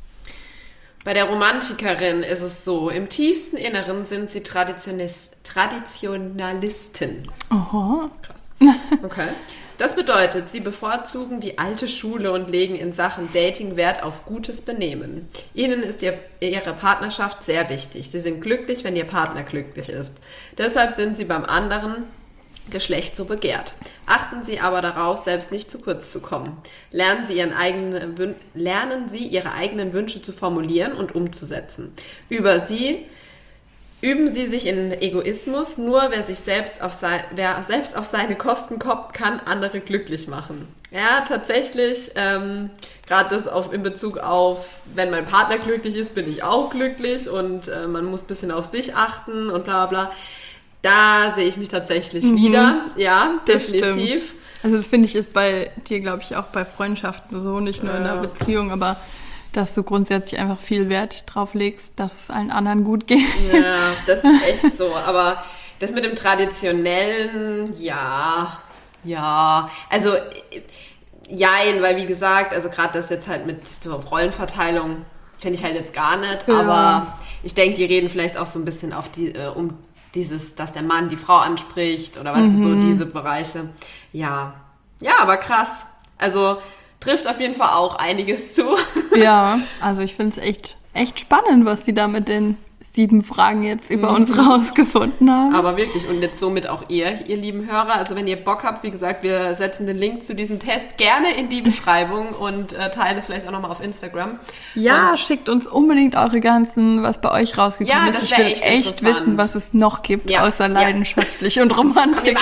Bei der Romantikerin ist es so, im tiefsten Inneren sind sie Traditionis- Traditionalisten. Aha. Krass. Okay. Das bedeutet, sie bevorzugen die alte Schule und legen in Sachen Dating Wert auf gutes Benehmen. Ihnen ist ihr, ihre Partnerschaft sehr wichtig. Sie sind glücklich, wenn ihr Partner glücklich ist. Deshalb sind sie beim anderen Geschlecht so begehrt. Achten Sie aber darauf, selbst nicht zu kurz zu kommen. Lernen Sie, ihren eigenen Wün- lernen Sie, Ihre eigenen Wünsche zu formulieren und umzusetzen. Über Sie üben Sie sich in Egoismus. Nur wer sich selbst auf, sei- wer selbst auf seine Kosten kommt, kann andere glücklich machen. Ja, tatsächlich, ähm, gerade das auf, in Bezug auf, wenn mein Partner glücklich ist, bin ich auch glücklich und äh, man muss ein bisschen auf sich achten und bla bla. Da sehe ich mich tatsächlich mhm. wieder, ja, definitiv. Stimmt. Also das finde ich ist bei dir, glaube ich, auch bei Freundschaften so, nicht nur ja. in der Beziehung, aber dass du grundsätzlich einfach viel Wert drauf legst, dass es allen anderen gut geht. Ja, das ist echt so, aber das mit dem Traditionellen, ja, ja, also jein, weil wie gesagt, also gerade das jetzt halt mit so Rollenverteilung finde ich halt jetzt gar nicht, ja. aber ich denke, die reden vielleicht auch so ein bisschen auf die, äh, um dieses, dass der Mann die Frau anspricht oder weißt mhm. du, so diese Bereiche. Ja, ja, aber krass. Also trifft auf jeden Fall auch einiges zu. Ja, also ich finde es echt, echt spannend, was die da mit den sieben Fragen jetzt über mhm. uns rausgefunden haben. Aber wirklich, und jetzt somit auch ihr, ihr lieben Hörer. Also wenn ihr Bock habt, wie gesagt, wir setzen den Link zu diesem Test gerne in die Beschreibung und äh, teilen es vielleicht auch nochmal auf Instagram. Ja, und schickt uns unbedingt eure ganzen, was bei euch rausgekommen ja, ist. Das ich will echt, echt wissen, was es noch gibt, ja. außer leidenschaftlich ja. und romantisch.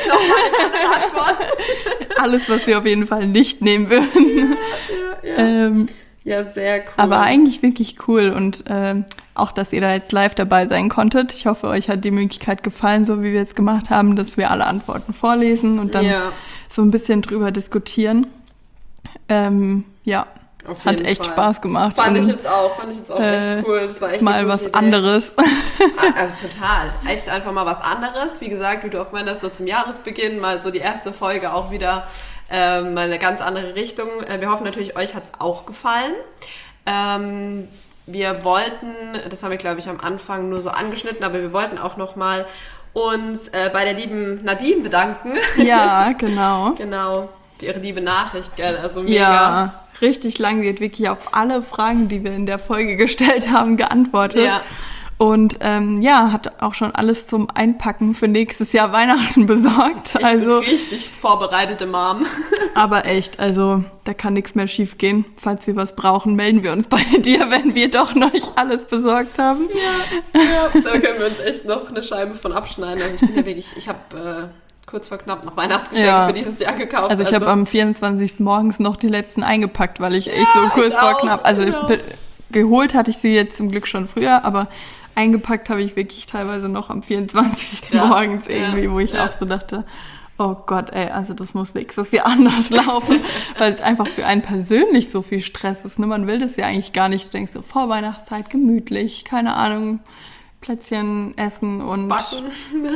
Alles, was wir auf jeden Fall nicht nehmen würden. Ja, ja, ja. Ähm, Ja, sehr cool. Aber eigentlich wirklich cool und ähm, auch, dass ihr da jetzt live dabei sein konntet. Ich hoffe, euch hat die Möglichkeit gefallen, so wie wir es gemacht haben, dass wir alle Antworten vorlesen und dann ja. so ein bisschen drüber diskutieren. Ähm, ja, Auf hat echt Fall. Spaß gemacht. Fand und, ich jetzt auch, fand ich jetzt auch äh, echt cool. Das war echt mal was Idee. anderes. Also total. Echt einfach mal was anderes. Wie gesagt, wie du auch meinst, so zum Jahresbeginn mal so die erste Folge auch wieder ähm, mal eine ganz andere Richtung. Wir hoffen natürlich, euch hat es auch gefallen. Ähm, wir wollten, das haben wir glaube ich am Anfang nur so angeschnitten, aber wir wollten auch nochmal uns äh, bei der lieben Nadine bedanken. Ja, genau. Genau, für ihre liebe Nachricht, gell? Also mega. Ja, richtig lang. Die hat wirklich auf alle Fragen, die wir in der Folge gestellt haben, geantwortet. Ja. Und ähm, ja, hat auch schon alles zum Einpacken für nächstes Jahr Weihnachten besorgt. Ich also bin richtig vorbereitete Mom. Aber echt, also da kann nichts mehr schief gehen. Falls wir was brauchen, melden wir uns bei dir, wenn wir doch noch nicht alles besorgt haben. Ja, ja, da können wir uns echt noch eine Scheibe von abschneiden. Also ich bin ja wirklich, ich habe äh, kurz vor knapp noch Weihnachtsgeschenke ja. für dieses Jahr gekauft. Also ich also. habe am vierundzwanzigsten morgens noch die letzten eingepackt, weil ich echt ja, so kurz vor auch, knapp, also be- geholt hatte ich sie jetzt zum Glück schon früher, aber eingepackt habe ich wirklich teilweise noch am vierundzwanzigsten Krass. morgens irgendwie, ja, wo ich ja. auch so dachte, oh Gott, ey, also das muss nächstes Jahr anders laufen, weil es einfach für einen persönlich so viel Stress ist. Ne? Man will das ja eigentlich gar nicht. Du denkst so, Vorweihnachtszeit, gemütlich, keine Ahnung, Plätzchen essen und Backen.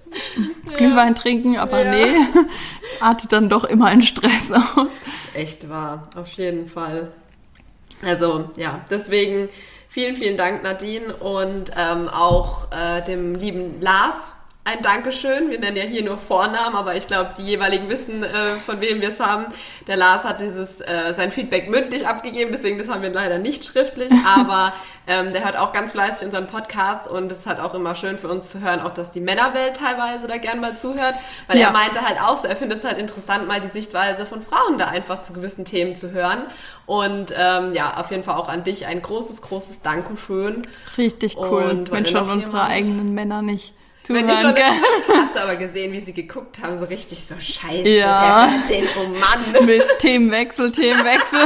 Glühwein trinken, aber Ja. nee, es artet dann doch immer in Stress aus. Das ist echt wahr, auf jeden Fall. Also ja, deswegen vielen, vielen Dank Nadine und ähm, auch äh, dem lieben Lars ein Dankeschön. Wir nennen ja hier nur Vornamen, aber ich glaube, die jeweiligen wissen, äh, von wem wir es haben. Der Lars hat dieses äh, sein Feedback mündlich abgegeben, deswegen das haben wir leider nicht schriftlich, aber ähm, der hört auch ganz fleißig unseren Podcast und es ist halt auch immer schön für uns zu hören, auch dass die Männerwelt teilweise da gern mal zuhört, weil Ja. er meinte halt auch so, er findet es halt interessant, mal die Sichtweise von Frauen da einfach zu gewissen Themen zu hören und ähm, ja, auf jeden Fall auch an dich ein großes, großes Dankeschön. Richtig cool, Und wenn wollte schon noch unsere jemand? eigenen Männer nicht Wenn die zuhören. schon, gell? hast du aber gesehen, wie sie geguckt haben, so richtig so scheiße, Ja. der hört den, oh Mann. Mist, Themenwechsel, Themenwechsel.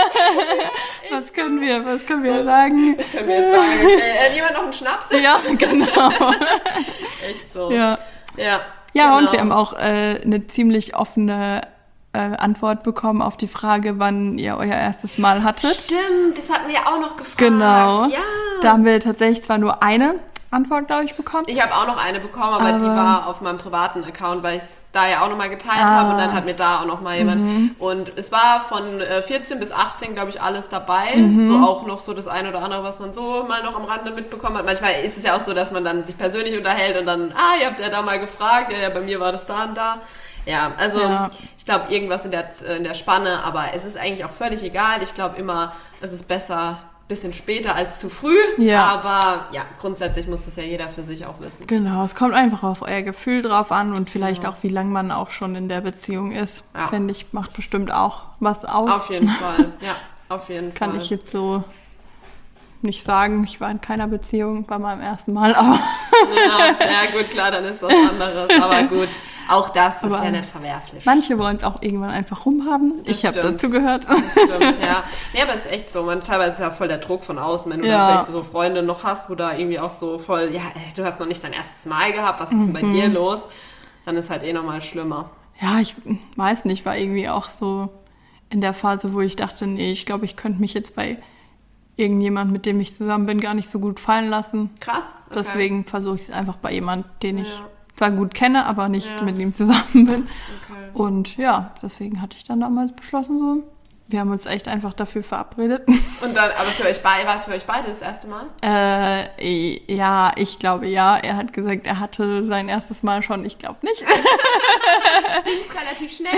Was können wir, was können wir sagen? Das können wir jetzt sagen. Okay, äh, jemand noch einen Schnaps? Ja, genau. Echt so. Ja, Ja, ja genau. und wir haben auch äh, eine ziemlich offene äh, Antwort bekommen auf die Frage, wann ihr euer erstes Mal hattet. Stimmt, das hatten wir auch noch gefragt. Genau. Ja. Da haben wir tatsächlich zwar nur eine Antwort, glaube ich, bekommen. Ich habe auch noch eine bekommen, aber, Aber- die war auf meinem privaten Account, weil ich es da ja auch nochmal geteilt Ah. habe und dann hat mir da auch nochmal jemand. Und es war von äh, vierzehn bis achtzehn, glaube ich, alles dabei. So auch noch so das eine oder andere, was man so mal noch am Rande mitbekommen hat. Manchmal ist es ja auch so, dass man dann sich persönlich unterhält und dann, ah, ihr habt ja da mal gefragt, ja, ja, bei mir war das da und da. Ja, also Ja. ich glaube irgendwas in der, in der Spanne, aber es ist eigentlich auch völlig egal. Ich glaube immer, es ist besser ein bisschen später als zu früh, Ja. aber ja, grundsätzlich muss das ja jeder für sich auch wissen. Genau, es kommt einfach auf euer Gefühl drauf an und vielleicht Ja. auch, wie lange man auch schon in der Beziehung ist. Ja. Finde ich, macht bestimmt auch was aus. Auf jeden Fall, ja, auf jeden Kann Fall. ich jetzt so nicht sagen. Ich war in keiner Beziehung bei meinem ersten Mal, aber Ja, ja, gut, klar, dann ist was anderes, aber gut, auch das ist Aber ja nicht verwerflich. manche wollen es auch irgendwann einfach rumhaben. Das Ich habe stimmt. dazu gehört. Das stimmt, ja. Nee, aber es ist echt so, man, teilweise ist ja voll der Druck von außen, wenn du Ja. dann vielleicht so Freunde noch hast, wo da irgendwie auch so voll, ja, ey, du hast noch nicht dein erstes Mal gehabt, was ist denn bei Mhm. dir los? Dann ist halt eh nochmal schlimmer. Ja, ich weiß nicht, war irgendwie auch so in der Phase, wo ich dachte, nee, ich glaube, ich könnte mich jetzt bei irgendjemand, mit dem ich zusammen bin, gar nicht so gut fallen lassen. Krass. Okay. Deswegen versuche ich es einfach bei jemandem, den ich Ja. zwar gut kenne, aber nicht Ja. mit ihm zusammen bin. Okay. Und ja, deswegen hatte ich dann damals beschlossen, so, wir haben uns echt einfach dafür verabredet. Und dann, aber für euch beide, war es für euch beide das erste Mal? Äh, ja, ich glaube ja. Er hat gesagt, er hatte sein erstes Mal schon. Ich glaube nicht. Ging es relativ schnell.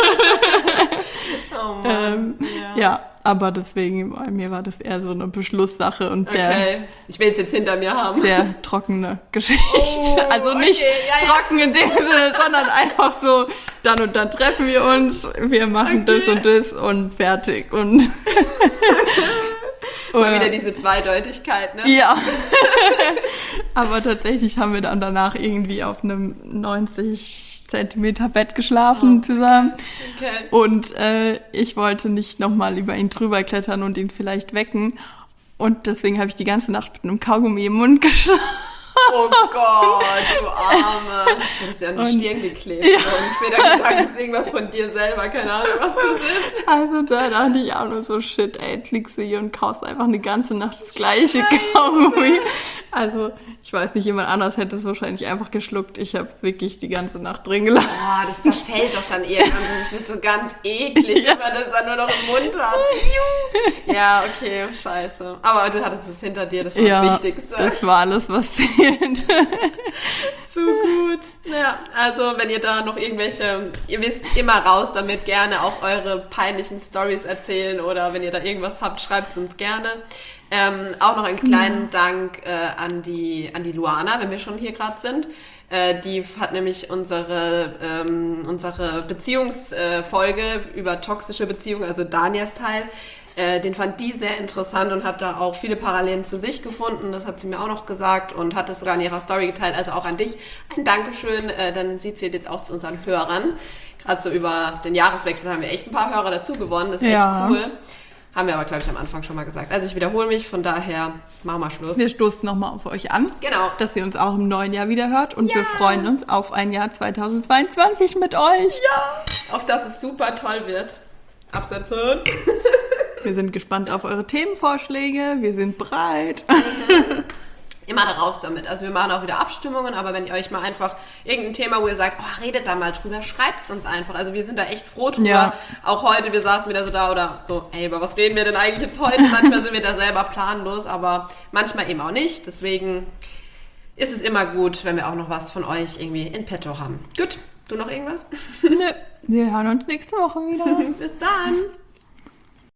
Oh Mann. Ähm, ja, aber deswegen, bei mir war das eher so eine Beschlusssache und der Okay, ich will es jetzt hinter mir haben. sehr trockene Geschichte. Oh, also nicht okay, ja, ja. trocken in dem Sinne, sondern einfach so, dann und dann treffen wir uns, wir machen Okay. das und das und fertig. Und Mal wieder diese Zweideutigkeit, ne? ja. Aber tatsächlich haben wir dann danach irgendwie auf einem neunzig Zentimeter Bett geschlafen Oh. zusammen. Okay. Und äh, ich wollte nicht nochmal über ihn drüber klettern und ihn vielleicht wecken. Und deswegen habe ich die ganze Nacht mit einem Kaugummi im Mund geschlafen. Oh Gott, du Arme. Du bist ja an die Und- Stirn geklebt. Ja. Und später gesagt, das ist irgendwas von dir selber. Keine Ahnung, was das ist. Also da dachte ich auch nur so, shit, ey, jetzt liegst du hier und kaust einfach eine ganze Nacht das gleiche Kaugummi. Also ich weiß nicht, jemand anders hätte es wahrscheinlich einfach geschluckt. Ich habe es wirklich die ganze Nacht drin gelassen. Boah, das zerfällt doch dann irgendwann. Das wird so ganz eklig, wenn man das dann nur noch im Mund hat. Ja, okay, scheiße. Aber du hattest es hinter dir, das war Ja, das Wichtigste. das war alles, was zählt. Zu gut. Ja, also wenn ihr da noch irgendwelche, ihr wisst immer raus damit, gerne auch eure peinlichen Stories erzählen oder wenn ihr da irgendwas habt, schreibt es uns gerne. Ähm, auch noch einen kleinen Dank äh, an die an die Luana, wenn wir schon hier gerade sind. Äh, die hat nämlich unsere, ähm, unsere Beziehungsfolge äh, über toxische Beziehungen, also Danias Teil, Äh, den fand die sehr interessant und hat da auch viele Parallelen zu sich gefunden. Das hat sie mir auch noch gesagt und hat es sogar in ihrer Story geteilt. Also auch an dich ein Dankeschön. Äh, dann sie zählt jetzt auch zu unseren Hörern. Gerade so über den Jahreswechsel haben wir echt ein paar Hörer dazu gewonnen. Das ist Ja. echt cool. Haben wir aber, glaube ich, am Anfang schon mal gesagt. Also ich wiederhole mich, von daher machen wir Schluss. Wir stoßen nochmal auf euch an, Genau. dass ihr uns auch im neuen Jahr wieder hört. Und wir freuen uns auf ein Jahr zweitausendzweiundzwanzig mit euch. Ja, auf das es super toll wird. Absetzen. Wir sind gespannt auf eure Themenvorschläge. Wir sind bereit. immer da raus damit. Also wir machen auch wieder Abstimmungen, aber wenn ihr euch mal einfach irgendein Thema, wo ihr sagt, oh, redet da mal drüber, schreibt es uns einfach. Also wir sind da echt froh drüber. Ja. Auch heute, wir saßen wieder so da oder so, ey, über was reden wir denn eigentlich jetzt heute? Manchmal sind wir da selber planlos, aber manchmal eben auch nicht. Deswegen ist es immer gut, wenn wir auch noch was von euch irgendwie in petto haben. Gut, du noch irgendwas? Nö, wir hören uns nächste Woche wieder. Bis dann.